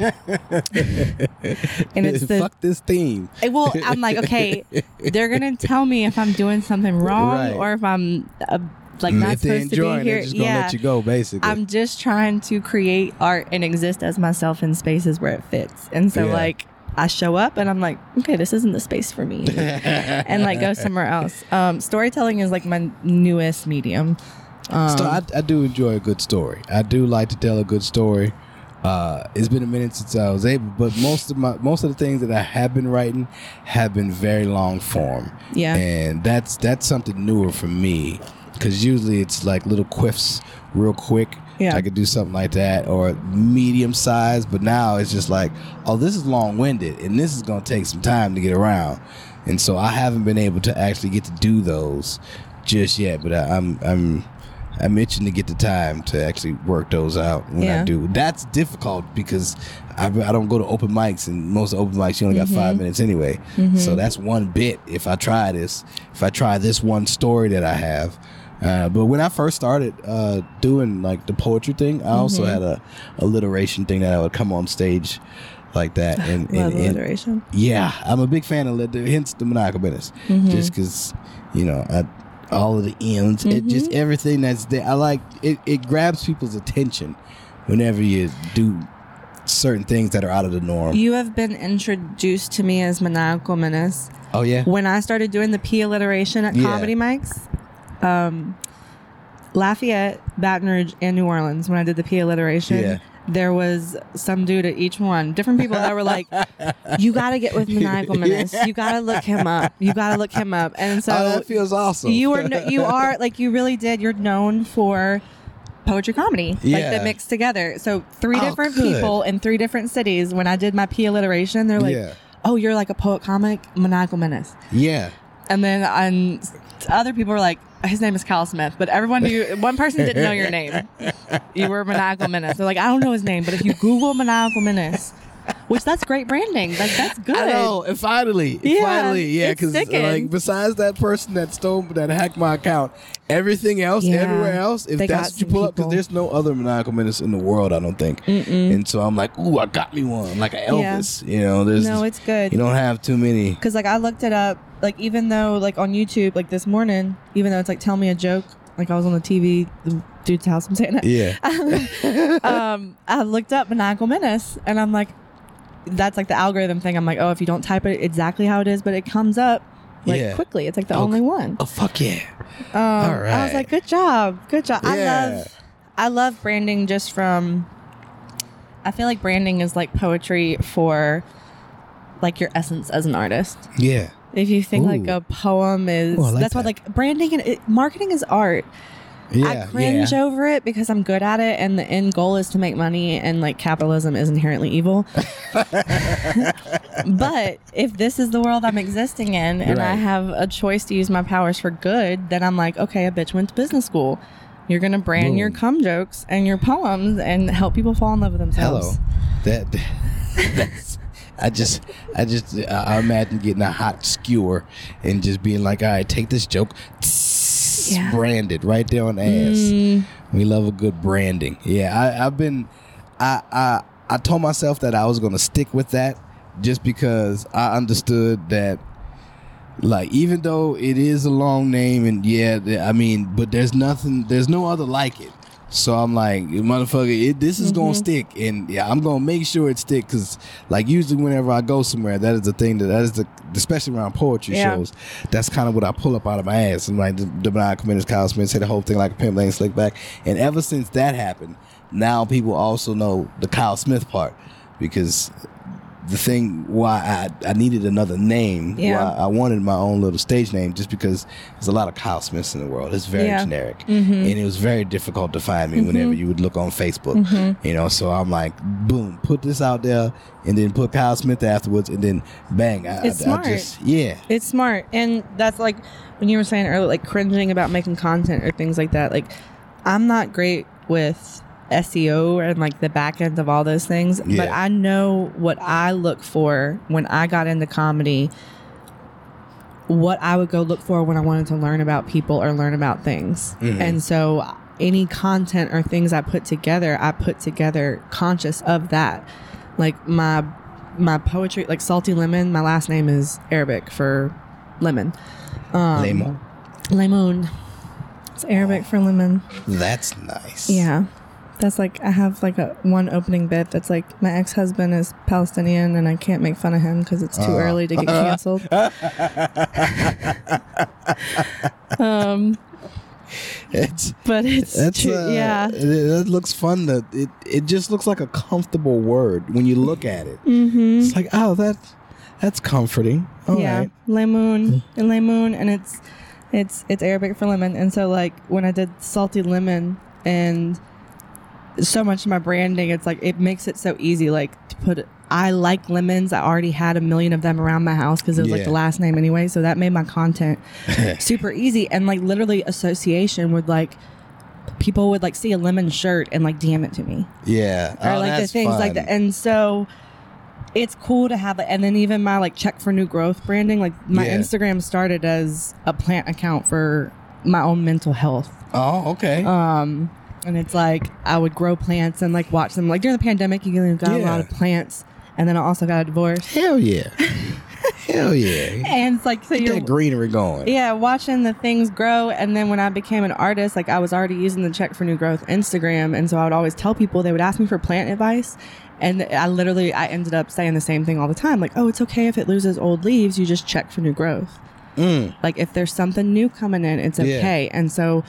And it's fuck this theme. Well, I'm like, okay, they're gonna tell me if I'm doing something wrong or if I'm like not if supposed to be here. They're just gonna let you go, basically. I'm just trying to create art and exist as myself in spaces where it fits. And so like I show up and I'm like, okay, this isn't the space for me, and like go somewhere else. Storytelling is like my newest medium. So I do enjoy a good story. I do like to tell a good story. It's been a minute since I was able, but most of the things that I have been writing have been very long form. Yeah, and that's something newer for me because usually it's like little quiffs, real quick. Yeah, I could do something like that or medium size, but now it's just like, oh, this is long winded and this is gonna take some time to get around, and so I haven't been able to actually get to do those just yet. But I'm itching to get the time to actually work those out when I do. That's difficult because I don't go to open mics, and most open mics you only got 5 minutes anyway. So that's one bit. If I try this one story that I have. But when I first started doing like the poetry thing, I also had a alliteration thing that I would come on stage like that. And alliteration. Yeah, I'm a big fan of hence the Maniacal Menace. Just because, all of the ends, it just everything that's there. I like it. It grabs people's attention whenever you do certain things that are out of the norm. You have been introduced to me as Maniacal Menace. Oh yeah. When I started doing the P alliteration at comedy mics, Lafayette, Baton Rouge, and New Orleans, when I did the P alliteration, Yeah. there was some dude at each one, different people that were like, you got to get with Maniacal Menace. You got to look him up. You got to look him up. And so that feels awesome. you are like, you really did. You're known for poetry comedy, like Yeah. that mixed together. So 3 different good. people in 3 different cities. When I did my P alliteration, they're like, Yeah. oh, you're like a poet comic, Maniacal Menace. Yeah. And then other people were like, his name is Kyle Smith, but everyone knew. One person didn't know your name. You were Maniacal Menace. They're like, I don't know his name, but if you Google Maniacal Menace, which that's great branding. Like that's good. I know. And finally, Yeah, yeah, it's because sticking. like besides that person that hacked my account, everything else, Yeah. everywhere else, if They that's got what you some pull up, because people. there's no other Maniacal Menace in the world, I don't think. And so I'm like, ooh, I got me one, like an Elvis. You know, there's No, it's good. You don't have too many. Because like I looked it up, like even though like on YouTube, like this morning, even though it's like tell me a joke, like I was on the TV, the dude's house, I'm saying it. Yeah. I looked up Maniacal Menace, and I'm like, that's like the algorithm thing. I'm like, oh, if you don't type it exactly how it is, but it comes up like Yeah. quickly. It's like the only one. Oh fuck yeah. All I right. was like, good job. Yeah. I love branding just from, I feel like branding is like poetry for like your essence as an artist. Yeah. If you think Ooh. like a poem is, Ooh, I like that's why that. like branding and marketing is art. Yeah. I cringe yeah. over it because I'm good at it, and the end goal is to make money, and like capitalism is inherently evil. But if this is the world I'm existing in, and I Right. have a choice to use my powers for good, then I'm like, okay, a bitch went to business school. You're gonna brand your Boom. cum jokes and your poems and help people fall in love with themselves. Hello. That's. I imagine getting a hot skewer and just being like, all right, take this joke, Yeah. branded right there on the ass. We love a good branding. Yeah, I told myself that I was going to stick with that just because I understood that, like, even though it is a long name and I mean, but there's no other like it. So I'm like, motherfucker, this is gonna stick, and yeah, I'm gonna make sure it stick, because like usually whenever I go somewhere, that is the thing especially around poetry shows, that's kind of what I pull up out of my ass. And like the Maniacal Menace, Kyle Smith, say the whole thing like a pimp lane slick back, and ever since that happened, now people also know the Kyle Smith part, because the thing why I needed another name, why I wanted my own little stage name, just because there's a lot of Kyle Smiths in the world. It's very generic, and it was very difficult to find me whenever you would look on Facebook. You know, so I'm like, boom, put this out there, and then put Kyle Smith afterwards, and then bang. It's smart. Yeah, It's smart. And that's like when you were saying earlier, like cringing about making content or things like that. Like, I'm not great with SEO and like the back end of all those things, Yeah. but I know what I look for when I got into comedy, what I would go look for when I wanted to learn about people or learn about things. And so any content or things I put together conscious of that. Like my poetry, like Salty Lemon, my last name is Arabic for lemon. Lemon. Lemon. It's Arabic for lemon. That's nice. Yeah. That's like, I have like one opening bit that's like, my ex-husband is Palestinian and I can't make fun of him because it's too early to get canceled. But it's true. Yeah. It looks fun. It just looks like a comfortable word when you look at it. It's like, oh, that's comforting. All right. Lemon and it's Arabic for lemon. And so like when I did Salty Lemon, and so much of my branding, it's like it makes it so easy, like to put I like lemons. I already had a million of them around my house because it was like the last name anyway, so that made my content super easy. And like literally association would like, people would like see a lemon shirt and like DM it to me, or like the things like that. And so it's cool to have it. And then even my like check for new growth branding, like my Instagram started as a plant account for my own mental health. Oh, okay. And it's like I would grow plants and like watch them. Like during the pandemic, you got a lot of plants, and then I also got a divorce. Hell yeah. Hell yeah. And it's like, so Get you're that greenery going. watching the things grow. And then when I became an artist, like I was already using the Check for New Growth Instagram, and so I would always tell people, they would ask me for plant advice, and I ended up saying the same thing all the time, like, oh, it's okay if it loses old leaves, you just check for new growth. Like if there's something new coming in, it's okay. And so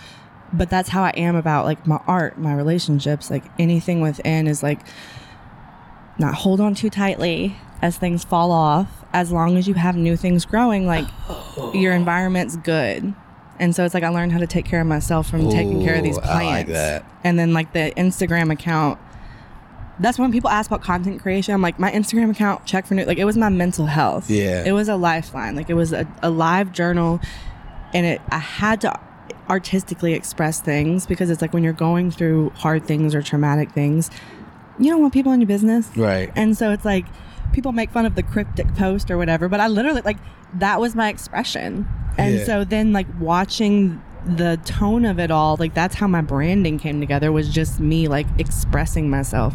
but that's how I am about like my art, my relationships, like anything within is like not hold on too tightly as things fall off. As long as you have new things growing, like your environment's good. And so it's like I learned how to take care of myself from taking care of these plants. I like that. And then like the Instagram account, that's when people ask about content creation. I'm like, my Instagram account, check for new, like it was my mental health. Yeah. It was a lifeline. Like it was a live journal, and I had to artistically express things, because it's like when you're going through hard things or traumatic things, you don't want people in your business. Right. And so it's like people make fun of the cryptic post or whatever, but I literally like that was my expression. And so then like watching the tone of it all, like that's how my branding came together, was just me like expressing myself.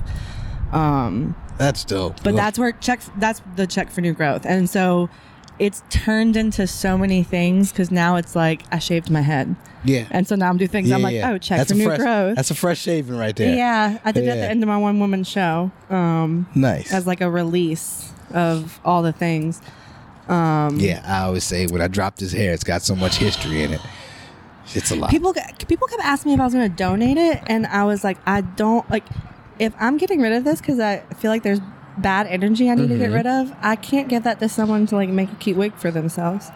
That's dope. But that's where that's the check for new growth. And so it's turned into so many things, because now it's like I shaved my head. Yeah. And so now I'm doing things I'm like, oh, check that's for new fresh, growth. That's a fresh shaving right there. Yeah. I did it at the end of my one woman show. Nice. As like a release of all the things. Yeah, I always say when I dropped his hair, it's got so much history in it. It's a lot. People kept asking me if I was going to donate it, and I was like, I don't, like, if I'm getting rid of this because I feel like there's bad energy I need to get rid of, I can't give that to someone to like make a cute wig for themselves.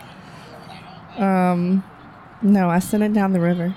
No, I sent it down the river.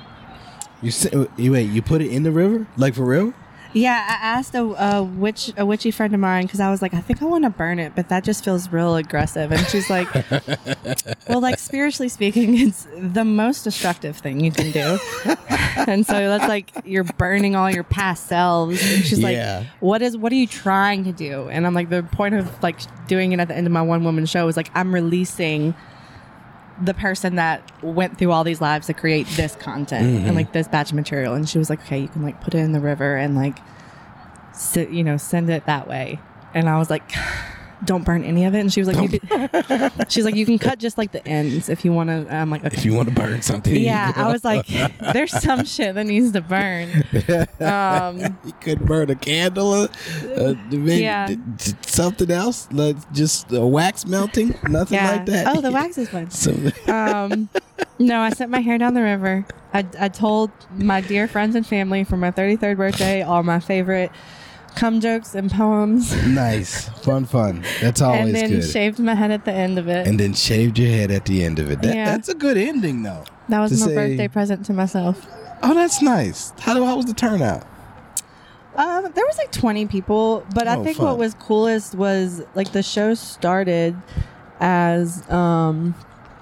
You put it in the river, like for real? Yeah, I asked a witchy friend of mine, because I was like, I think I want to burn it, but that just feels real aggressive. And she's like, well, like spiritually speaking, it's the most destructive thing you can do. And so that's like you're burning all your past selves. And she's like, what are you trying to do? And I'm like, the point of like doing it at the end of my one woman show is like I'm releasing the person that went through all these lives to create this content and like this batch of material. And she was like, okay, you can like put it in the river and like send it that way. And I was like, don't burn any of it. And she was like, you can cut just like the ends if you want to. I'm like, okay. If you want to burn something. Yeah. I was like, there's some shit that needs to burn. You could burn a candle, something else, like just wax melting, nothing like that. Oh, the wax is fun. No, I sent my hair down the river. I told my dear friends and family for my 33rd birthday all my favorite cum jokes and poems. Nice. Fun. That's always good. And then shaved my head at the end of it. And then shaved your head at the end of it. That's a good ending, though. That was my birthday present to myself. Oh, that's nice. How was the turnout? There was like 20 people, but I think what was coolest was like the show started as a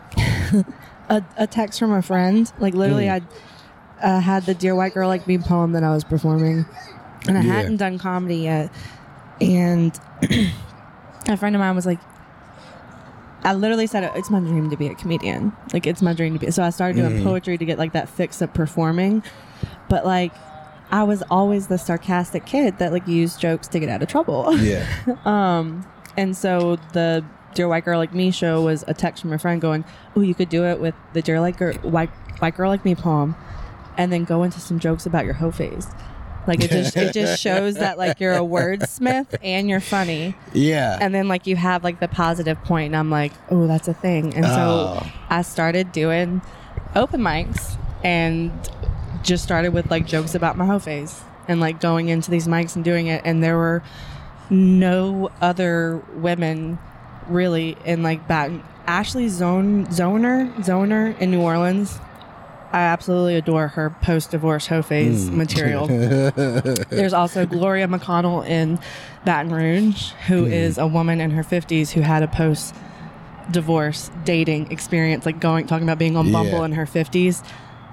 text from a friend. Like literally I had the Dear White Girl Like Me poem that I was performing. And I hadn't done comedy yet. And a friend of mine was like, I literally said, it's my dream to be a comedian. Like, it's my dream to be. So I started doing poetry to get like that fix of performing. But like, I was always the sarcastic kid that like used jokes to get out of trouble. Yeah. And so the Dear White Girl Like Me show was a text from a friend going, oh, you could do it with the Dear White Girl Like Me poem and then go into some jokes about your hoe phase. Like it just shows that like you're a wordsmith and you're funny. Yeah. And then like you have like the positive point, and I'm like, oh, that's a thing. And so I started doing open mics and just started with like jokes about my hoe phase and like going into these mics and doing it. And there were no other women really in like Baton. Ashley Zoner in New Orleans. I absolutely adore her post-divorce hoe phase material. There's also Gloria McConnell in Baton Rouge, who is a woman in her 50s who had a post-divorce dating experience, like talking about being on Bumble in her 50s.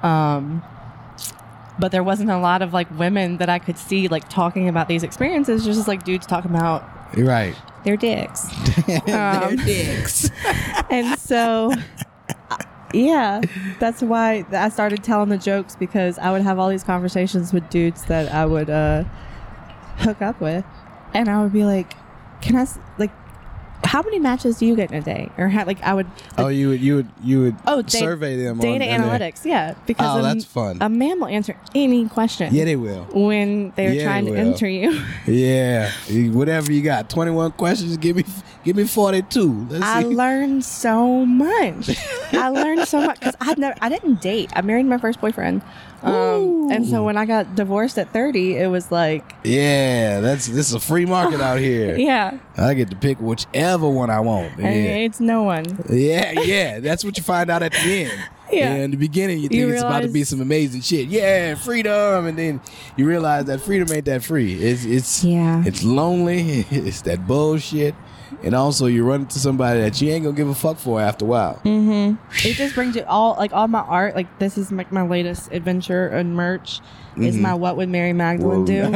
But there wasn't a lot of like women that I could see like talking about these experiences, just like dudes talking about their dicks. Their dicks. And so... yeah, that's why I started telling the jokes, because I would have all these conversations with dudes that I would hook up with, and I would be like, "Can I like, how many matches do you get in a day?" Or I would. Like, you would survey them. Data analytics, because that's fun. A man will answer any question. Yeah, they will when they're trying to enter you. Yeah, whatever you got. 21 questions. Give me 42. I learned so much. Because I didn't date. I married my first boyfriend And so when I got divorced at 30, it was like, yeah, this is a free market out here. yeah, I get to pick whichever one I want. and it's no one. Yeah, that's what you find out at the end. Yeah. In the beginning, you think it's about to be some amazing shit. Yeah, freedom, and then you realize that freedom ain't that free. It's lonely. It's that bullshit, and also you run into somebody that you ain't gonna give a fuck for after a while. It just brings you all my art. Like this is like my latest adventure and merch. Is my What Would Mary Magdalene Do?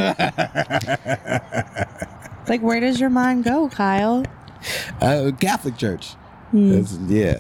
Like, where does your mind go, Kyle? Catholic Church. That's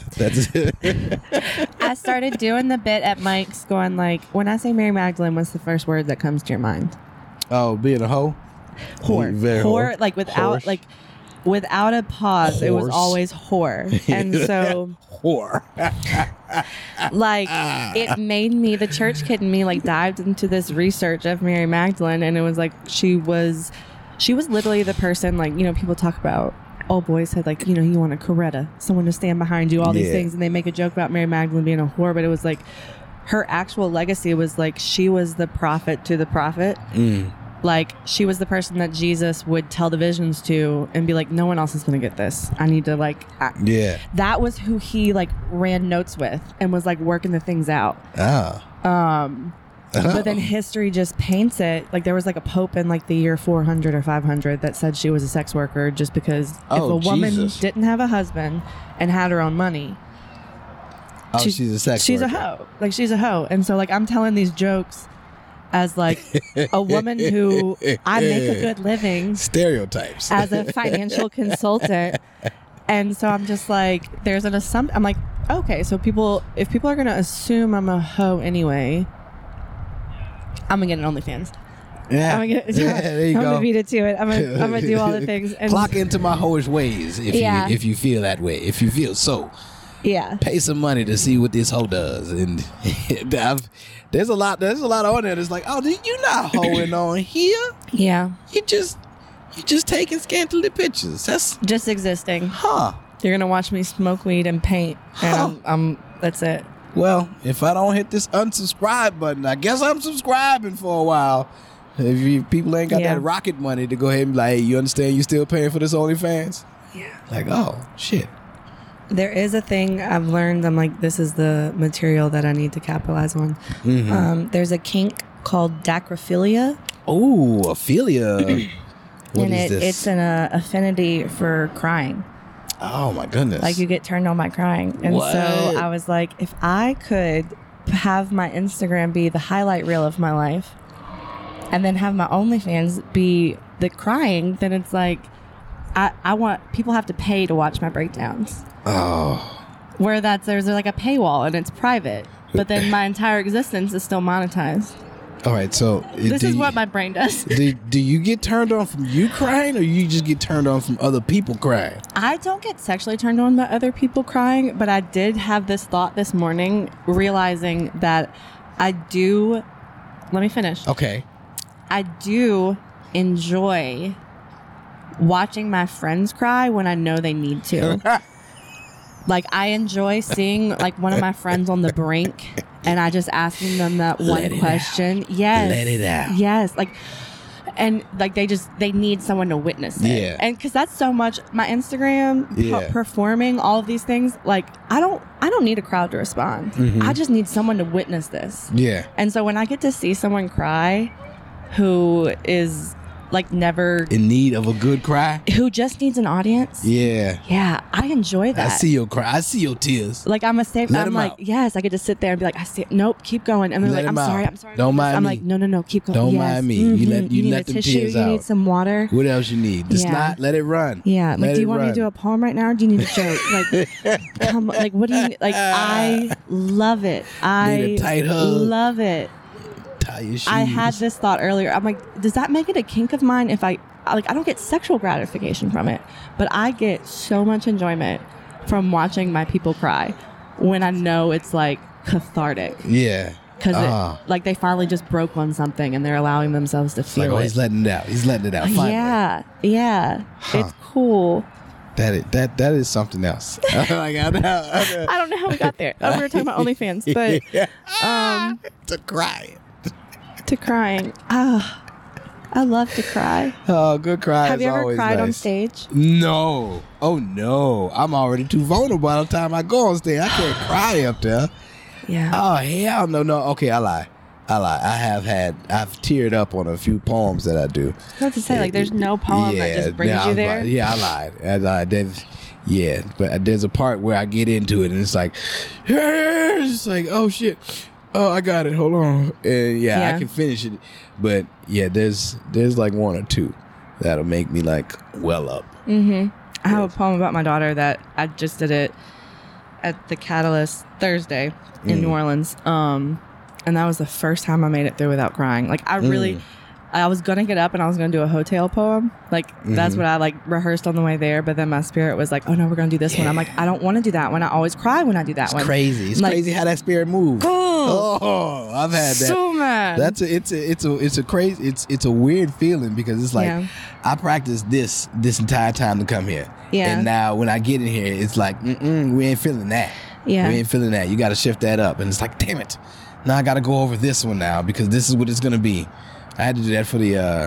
I started doing the bit at Mike's going like, when I say Mary Magdalene, what's the first word that comes to your mind? Oh, being a hoe? Whore. Whore, like without without a pause, Horse. it was always whore. And so whore. like it made me, the church kid in me like dived into this research of Mary Magdalene, and it was like she was literally the person, like, you know, people talk about old boys said, like, you know, you want a Coretta, someone to stand behind you, all these things, and they make a joke about Mary Magdalene being a whore, but it was like her actual legacy was like she was the prophet to the prophet. Like she was the person that Jesus would tell the visions to and be like, no one else is gonna get this, I need to like that was who he like ran notes with and was like working the things out. But then history just paints it like there was like a pope in like the year 400 or 500 that said she was a sex worker just because if a woman didn't have a husband and had her own money, she's a sex she's worker. a hoe. Like she's a hoe. And so like I'm telling these jokes as like a woman who I make a good living, stereotypes, as a financial consultant. And so I'm just like, there's an assumption. I'm like, okay, so if people are gonna assume I'm a hoe anyway, I'm gonna get an OnlyFans. Yeah, there you go. I'm gonna beat it to it. I'm gonna do all the things. And clock into my hoish ways if you feel that way. If you feel so, pay some money to see what this hoe does. And there's a lot on there that's like, oh, you not hoeing on here. Yeah, you just taking scantily pictures. That's just existing. Huh? You're gonna watch me smoke weed and paint, and I'm that's it. Well, if I don't hit this unsubscribe button, I guess I'm subscribing for a while. If people ain't got that rocket money to go ahead and be like, hey, you understand you still paying for this OnlyFans? Yeah. Like, oh, shit. There is a thing I've learned. I'm like, this is the material that I need to capitalize on. There's a kink called dacrophilia. Oh, aphilia. What and is this? It's an affinity for crying. Oh my goodness. Like you get turned on by crying. And so I was like, if I could have my Instagram be the highlight reel of my life and then have my OnlyFans be the crying, then it's like I want people have to pay to watch my breakdowns. Oh. Where there's like a paywall and it's private, but then my entire existence is still monetized. All right, so this is what my brain does. Do you get turned on from you crying, or you just get turned on from other people crying? I don't get sexually turned on by other people crying, but I did have this thought this morning, realizing that I do. Let me finish. Okay. I do enjoy watching my friends cry when I know they need to. Like I enjoy seeing like one of my friends on the brink, and I just asking them that one question. Yes, let it out. Yes, like, and like they need someone to witness it. Yeah, and because that's so much my Instagram performing all of these things. Like I don't need a crowd to respond. I just need someone to witness this. Yeah, and so when I get to see someone cry, who is like never in need of a good cry, who just needs an audience. Yeah, I enjoy that. I see your cry. I see your tears. Like I'm I'm like, yes, I get to sit there and be like, I see it. Nope, keep going. And they're like, I'm sorry. Don't mind me. I'm like, no, keep going. Don't mind me. You let them tissue, tears out. You need some water. What else you need? Just not let it run. Yeah. Like, do you want me to do a poem right now, or do you need a joke? Like, come. Like, what do you need? Like? I love it. Need a tight hug. Love it. I had this thought earlier. I'm like, does that make it a kink of mine if I don't get sexual gratification from it, but I get so much enjoyment from watching my people cry when I know it's like cathartic. Yeah. Because like they finally just broke on something and they're allowing themselves to feel it. He's letting it out. He's letting it out. Finally. Yeah. It's cool. That is something else. Like, I don't know how we got there. We were talking about OnlyFans, but to cry. to crying. I love to cry. Oh, good cry. Have you ever always cried nice. on stage? No. Oh no. I'm already too vulnerable by the time I go on stage. I can't cry up there. Yeah. Oh hell no. Okay, I lie. I've teared up on a few poems that I do. I have to say, like, there's no poem that just brings you there. I lied. But there's a part where I get into it and it's like, oh shit. Oh, I got it. Hold on. And I can finish it. But yeah, there's like one or two that'll make me like well up. Mm-hmm. I have a poem about my daughter that I just did it at the Catalyst Thursday in New Orleans. And that was the first time I made it through without crying. Like, I was going to get up and I was going to do a hotel poem. Like, that's what I, like, rehearsed on the way there. But then my spirit was like, oh, no, we're going to do this one. I'm like, I don't want to do that one. I always cry when I do that one. It's crazy. It's crazy how that spirit moves. Oh, I've had that. So mad. It's a crazy, it's a weird feeling because it's like, I practiced this entire time to come here. Yeah. And now when I get in here, it's like, we ain't feeling that. Yeah. We ain't feeling that. You got to shift that up. And it's like, damn it. Now I got to go over this one now because this is what it's going to be. I had to do that for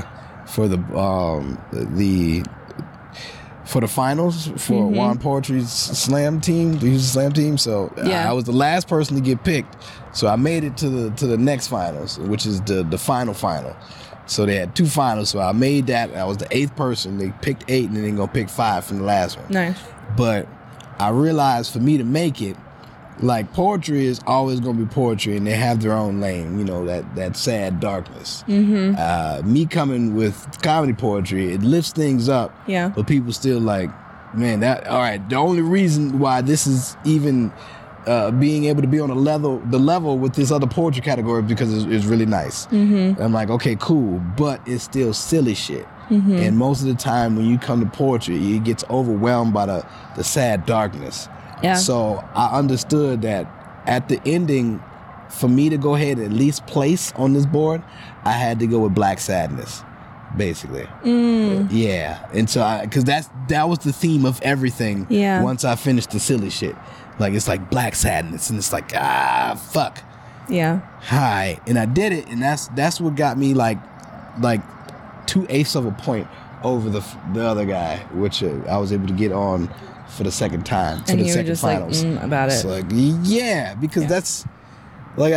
the finals for Juan Poetry's slam team, the Houston Slam team. So I was the last person to get picked. So I made it to the next finals, which is the final. So they had two finals. So I made that. I was the 8th person. They picked 8 and then they're going to pick 5 from the last one. Nice. But I realized for me to make it, like, poetry is always going to be poetry, and they have their own lane, you know, that sad darkness. Me coming with comedy poetry, it lifts things up. Yeah. But people still like, man, all right, the only reason why this is even being able to be on the level with this other poetry category is because it's really nice. I'm like, okay, cool, but it's still silly shit. And most of the time when you come to poetry, it gets overwhelmed by the sad darkness. Yeah. So I understood that at the ending, for me to go ahead and at least place on this board, I had to go with Black Sadness, basically. Yeah. And so because that was the theme of everything. Yeah. Once I finished the silly shit, like, it's like Black Sadness, and it's like, fuck. Yeah. Hi. And I did it, and that's what got me like 2/8 of a point over the other guy, which I was able to get on for the second time, for and the you second were just finals. like, about it. It's like, because that's like,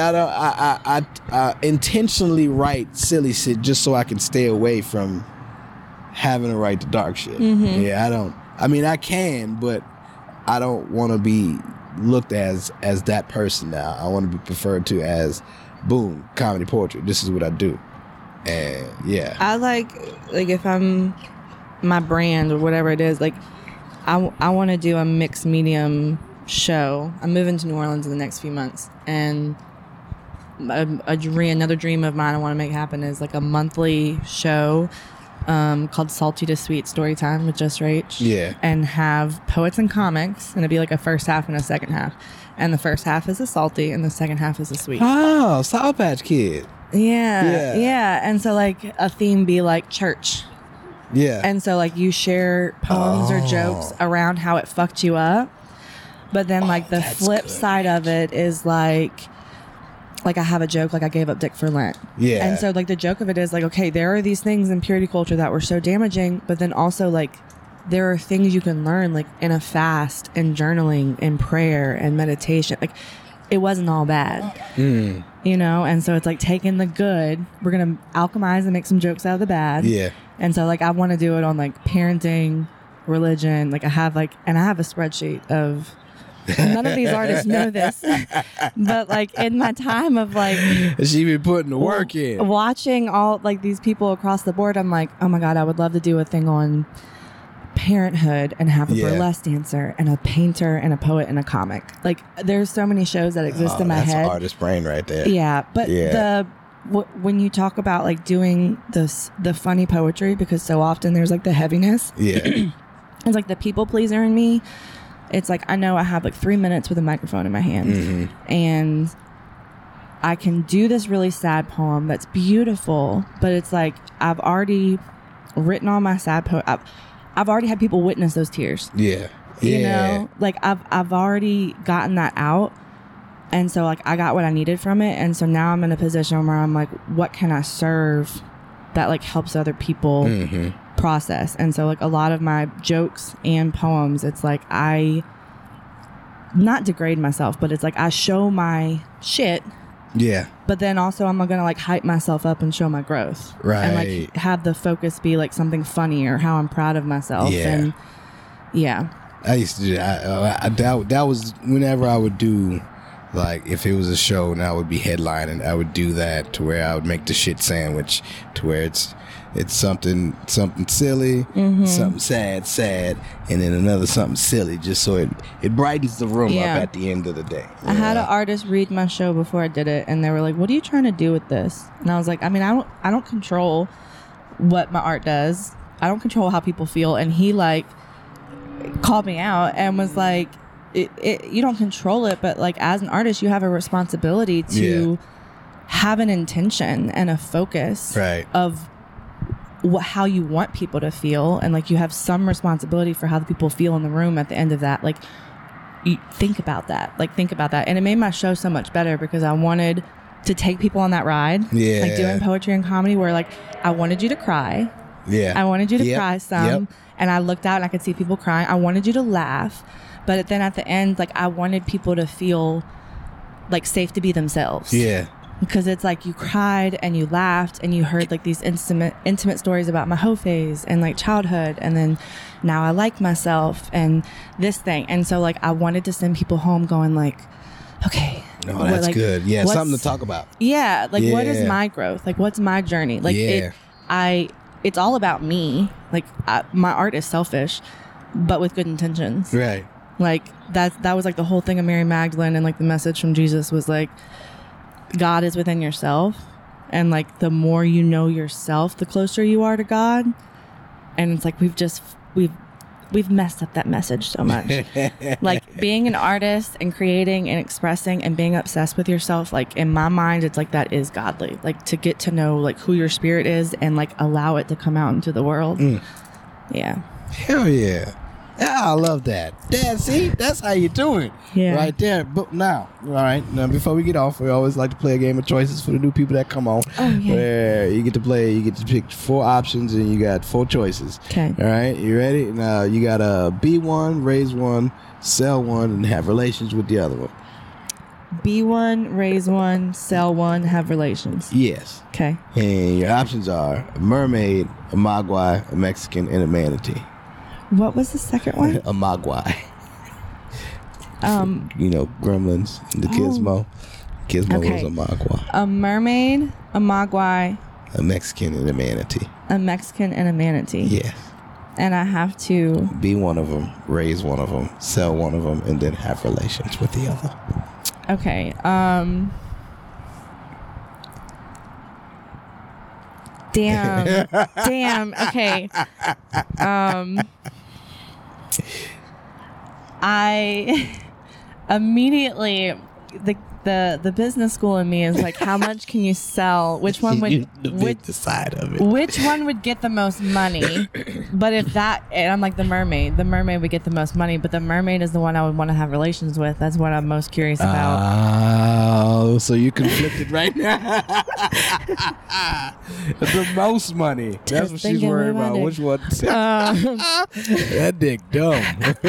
I intentionally write silly shit just so I can stay away from having to write the dark shit. Yeah, I can, but I don't want to be looked as that person now. I want to be preferred to as, boom, comedy poetry. This is what I do. And I like if I'm my brand or whatever it is, like, I want to do a mixed medium show. I'm moving to New Orleans in the next few months, and another dream of mine I want to make happen is like a monthly show called Salty to Sweet Storytime with Just Rach. Yeah. And have poets and comics, and it'd be like a first half and a second half. And the first half is a salty, and the second half is a sweet. Oh, Sour Patch Kid. Yeah. And so, like, a theme be like church. Yeah. And so, like, you share poems or jokes around how it fucked you up. But then, like, the flip side of it is like I have a joke, like, I gave up dick for Lent. Yeah. And so, like, the joke of it is like, okay, there are these things in purity culture that were so damaging, but then also, like, there are things you can learn, like, in a fast and journaling and prayer and meditation. Like, it wasn't all bad. You know? And so it's like taking the good, we're going to alchemize and make some jokes out of the bad. Yeah. And so, like, I want to do it on, like, parenting, religion. Like, I have a spreadsheet of, none of these artists know this, but, like, in my time of, like, she been putting the work in, watching all, like, these people across the board, I'm like, oh my God, I would love to do a thing on parenthood and have a burlesque dancer and a painter and a poet and a comic. Like, there's so many shows that exist in my head. That's artist brain right there. Yeah, but when you talk about, like, doing the funny poetry, because so often there's, like, the heaviness. Yeah. It's like the people pleaser in me. It's like, I know I have like 3 minutes with a microphone in my hand, and I can do this really sad poem that's beautiful, but it's like, I've already written all my sad I've already had people witness those tears. Yeah. You know, like I've already gotten that out. And so like I got what I needed from it. And so now I'm in a position where I'm like, what can I serve that like helps other people process? And so like a lot of my jokes and poems, it's like I not degrade myself, but it's like I show my shit. Yeah. But then also I'm going to like hype myself up and show my growth. Right. And like have the focus be like something funny or how I'm proud of myself. Yeah. And yeah. I used to do that. That was whenever I would do, like, if it was a show and I would be headlining, I would do that to where I would make the shit sandwich to where it's something silly, something sad, and then another something silly, just so it brightens the room up at the end of the day. I had an artist read my show before I did it, and they were like, "What are you trying to do with this?" And I was like, "I mean, I don't control what my art does. I don't control how people feel." And he like called me out and was like, you don't control it, but like as an artist you have a responsibility to have an intention and a focus of how you want people to feel, and like you have some responsibility for how the people feel in the room at the end of that. Like you think about that, and it made my show so much better because I wanted to take people on that ride, like doing poetry and comedy where like I wanted you to cry. I wanted you to cry some. And I looked out and I could see people crying. I wanted you to laugh. But then at the end, like I wanted people to feel like safe to be themselves. Yeah. Because it's like you cried and you laughed and you heard like these intimate stories about my hoe phase and like childhood. And then now I like myself and this thing. And so like I wanted to send people home going like, okay. No, that's like, good. Yeah, something to talk about. Yeah. Like what is my growth? Like what's my journey? Like it's all about me. Like my art is selfish, but with good intentions. Right. Like that was like the whole thing of Mary Magdalene, and like the message from Jesus was like, God is within yourself, and like the more you know yourself, the closer you are to God. And it's like we've messed up that message so much. Like being an artist and creating and expressing and being obsessed with yourself, like in my mind it's like that is godly, like to get to know like who your spirit is and like allow it to come out into the world. Yeah, hell yeah. I love that. Dad, see, that's how you do it. Yeah. Right there. But now, all right, now before we get off, we always like to play a game of choices for the new people that come on. Oh, yeah. Where you get to pick 4 options and you got 4 choices. Okay. All right, you ready? Now you got to be one, raise one, sell one, and have relations with the other one. Be one, raise one, sell one, have relations. Yes. Okay. And your options are a mermaid, a mogwai, a Mexican, and a manatee. What was the second one? A mogwai. You know, Gremlins, the Gizmo. Gizmo was a mogwai. A mermaid, a mogwai, a Mexican, and a manatee. A Mexican and a manatee. Yes. And I have to be one of them, raise one of them, sell one of them, and then have relations with the other. Okay. Damn. Okay. I immediately the business school in me is like, how much can you sell? Which one would the side of it? Which one would get the most money? But if that, and I'm like the mermaid would get the most money, but the mermaid is the one I would want to have relations with. That's what I'm most curious about. Oh, so you conflicted right now. The most money. That's what she's worried about. Which one? That dick dumb.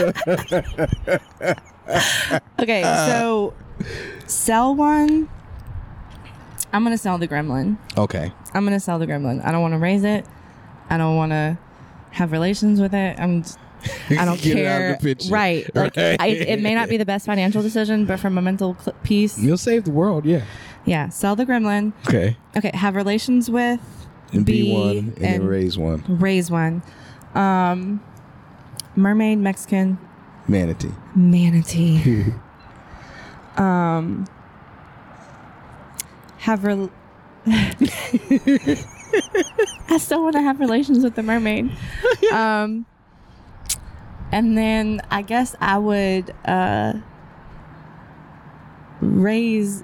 Okay, so sell one. I'm gonna sell the gremlin. Okay. I'm gonna sell the gremlin. I don't want to raise it. I don't want to have relations with it. I don't care. Right. Like it may not be the best financial decision, but from a mental peace, you'll save the world. Yeah. Yeah. Sell the gremlin. Okay. Okay. Have relations with. And be one, and then raise one. Raise one. Mermaid, Mexican. Manatee. Have I still want to have relations with the mermaid. And then I guess I would raise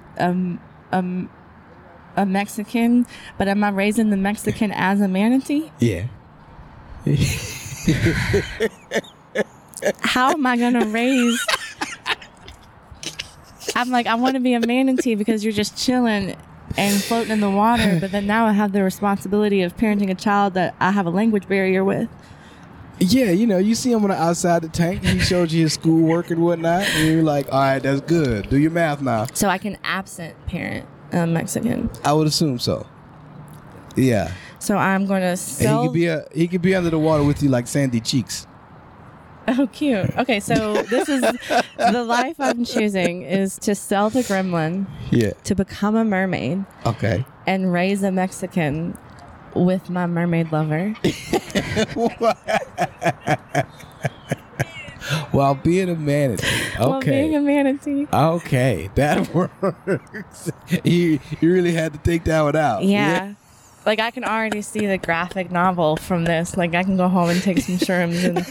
a Mexican, but am I raising the Mexican as a manatee? Yeah. how am I gonna raise? I'm like, I want to be a manatee because you're just chilling and floating in the water, but then now I have the responsibility of parenting a child that I have a language barrier with. Yeah, you see him on the outside the tank. He showed you his schoolwork and whatnot, and you're like, all right, that's good. Do your math now. So I can absent parent a Mexican. I would assume so. Yeah. So I'm going to sell. And he could be under the water with you like Sandy Cheeks. Oh, cute. Okay, so this is the life I'm choosing is to sell the gremlin. Yeah. To become a mermaid. Okay. And raise a Mexican with my mermaid lover. While being a manatee. Okay. While being a manatee. Okay, that works. You really had to think that one out. Yeah. Like, I can already see the graphic novel from this. Like, I can go home and take some shrooms and...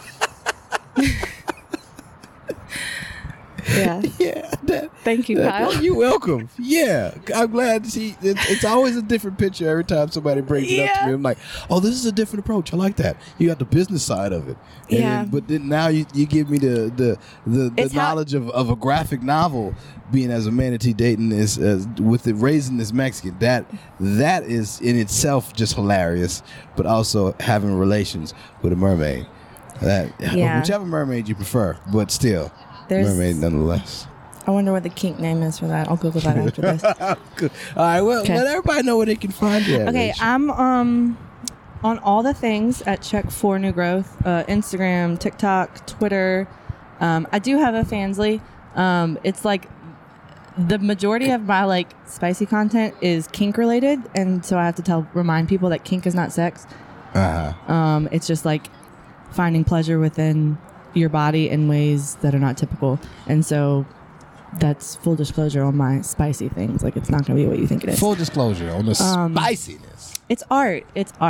Yeah. Thank you, Kyle. You're welcome. Yeah. I'm glad to see. It's always a different picture every time somebody brings it up to me. I'm like, oh, this is a different approach. I like that. You got the business side of it. And yeah. But then now you give me the knowledge of a graphic novel being as a manatee dating this with it raising this Mexican. That is in itself just hilarious, but also having relations with a mermaid. Whichever mermaid you prefer, but still. Mermaid nonetheless. I wonder what the kink name is for that. I'll Google that after this. All right, well, let everybody know where they can find you. Okay, Rachel. I'm on all the things at Check for New Growth, Instagram, TikTok, Twitter. I do have a Fansly. It's like the majority of my like spicy content is kink related, and so I have to remind people that kink is not sex. It's just like finding pleasure within your body in ways that are not typical, and so that's full disclosure on my spicy things. Like, it's not gonna be what you think it is. Full disclosure on the spiciness. It's art.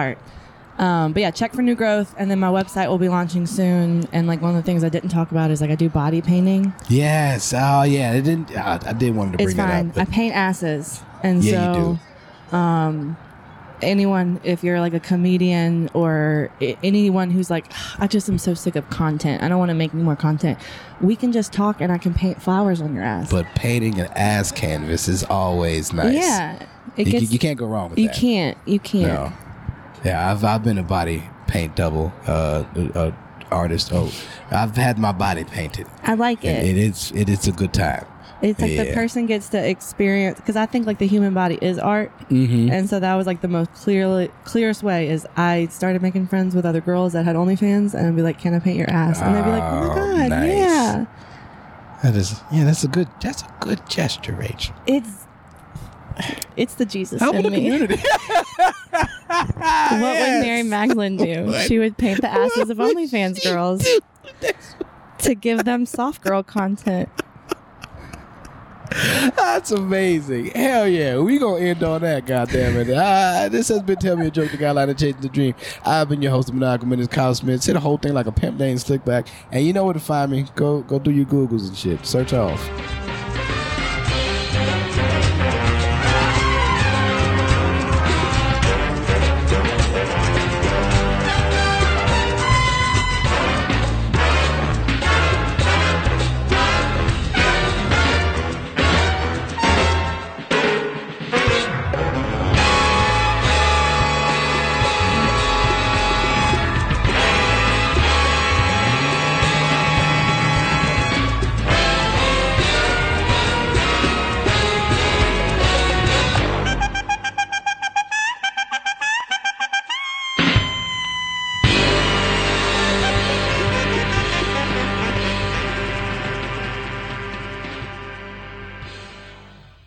But yeah, Check for New Growth, and then my website will be launching soon. And like, one of the things I didn't talk about is like, I do body painting. Yes. Oh yeah. I did want to bring that up. It's fine. I paint asses, and yeah, so you do. Anyone, if you're like a comedian or anyone who's like, I just am so sick of content, I don't want to make any more content, we can just talk and I can paint flowers on your ass. But painting an ass canvas is always nice. Yeah. You can't go wrong with that. You can't. No. Yeah, I've been a body paint double artist. Oh, I've had my body painted. I like it. It is a good time. It's like the person gets to experience, because I think like the human body is art. Mm-hmm. And so that was like the most clearest way is I started making friends with other girls that had OnlyFans, and I'd be like, can I paint your ass? And they'd be like, oh my God, nice. yeah. That's a good gesture, Rachel. It's the Jesus Help in the me. community. What would Mary Magdalene do? She would paint the asses of OnlyFans girls to give them soft girl content. That's amazing. Hell yeah. We gonna end on that, goddammit. This has been Tell Me a Joke, the guideline of chasing the dream. I've been your host of Maniacal Minutes, Kyle Smith. Say the whole thing like a pimp named Slickback. And you know where to find me. Go do your Googles and shit. Search off.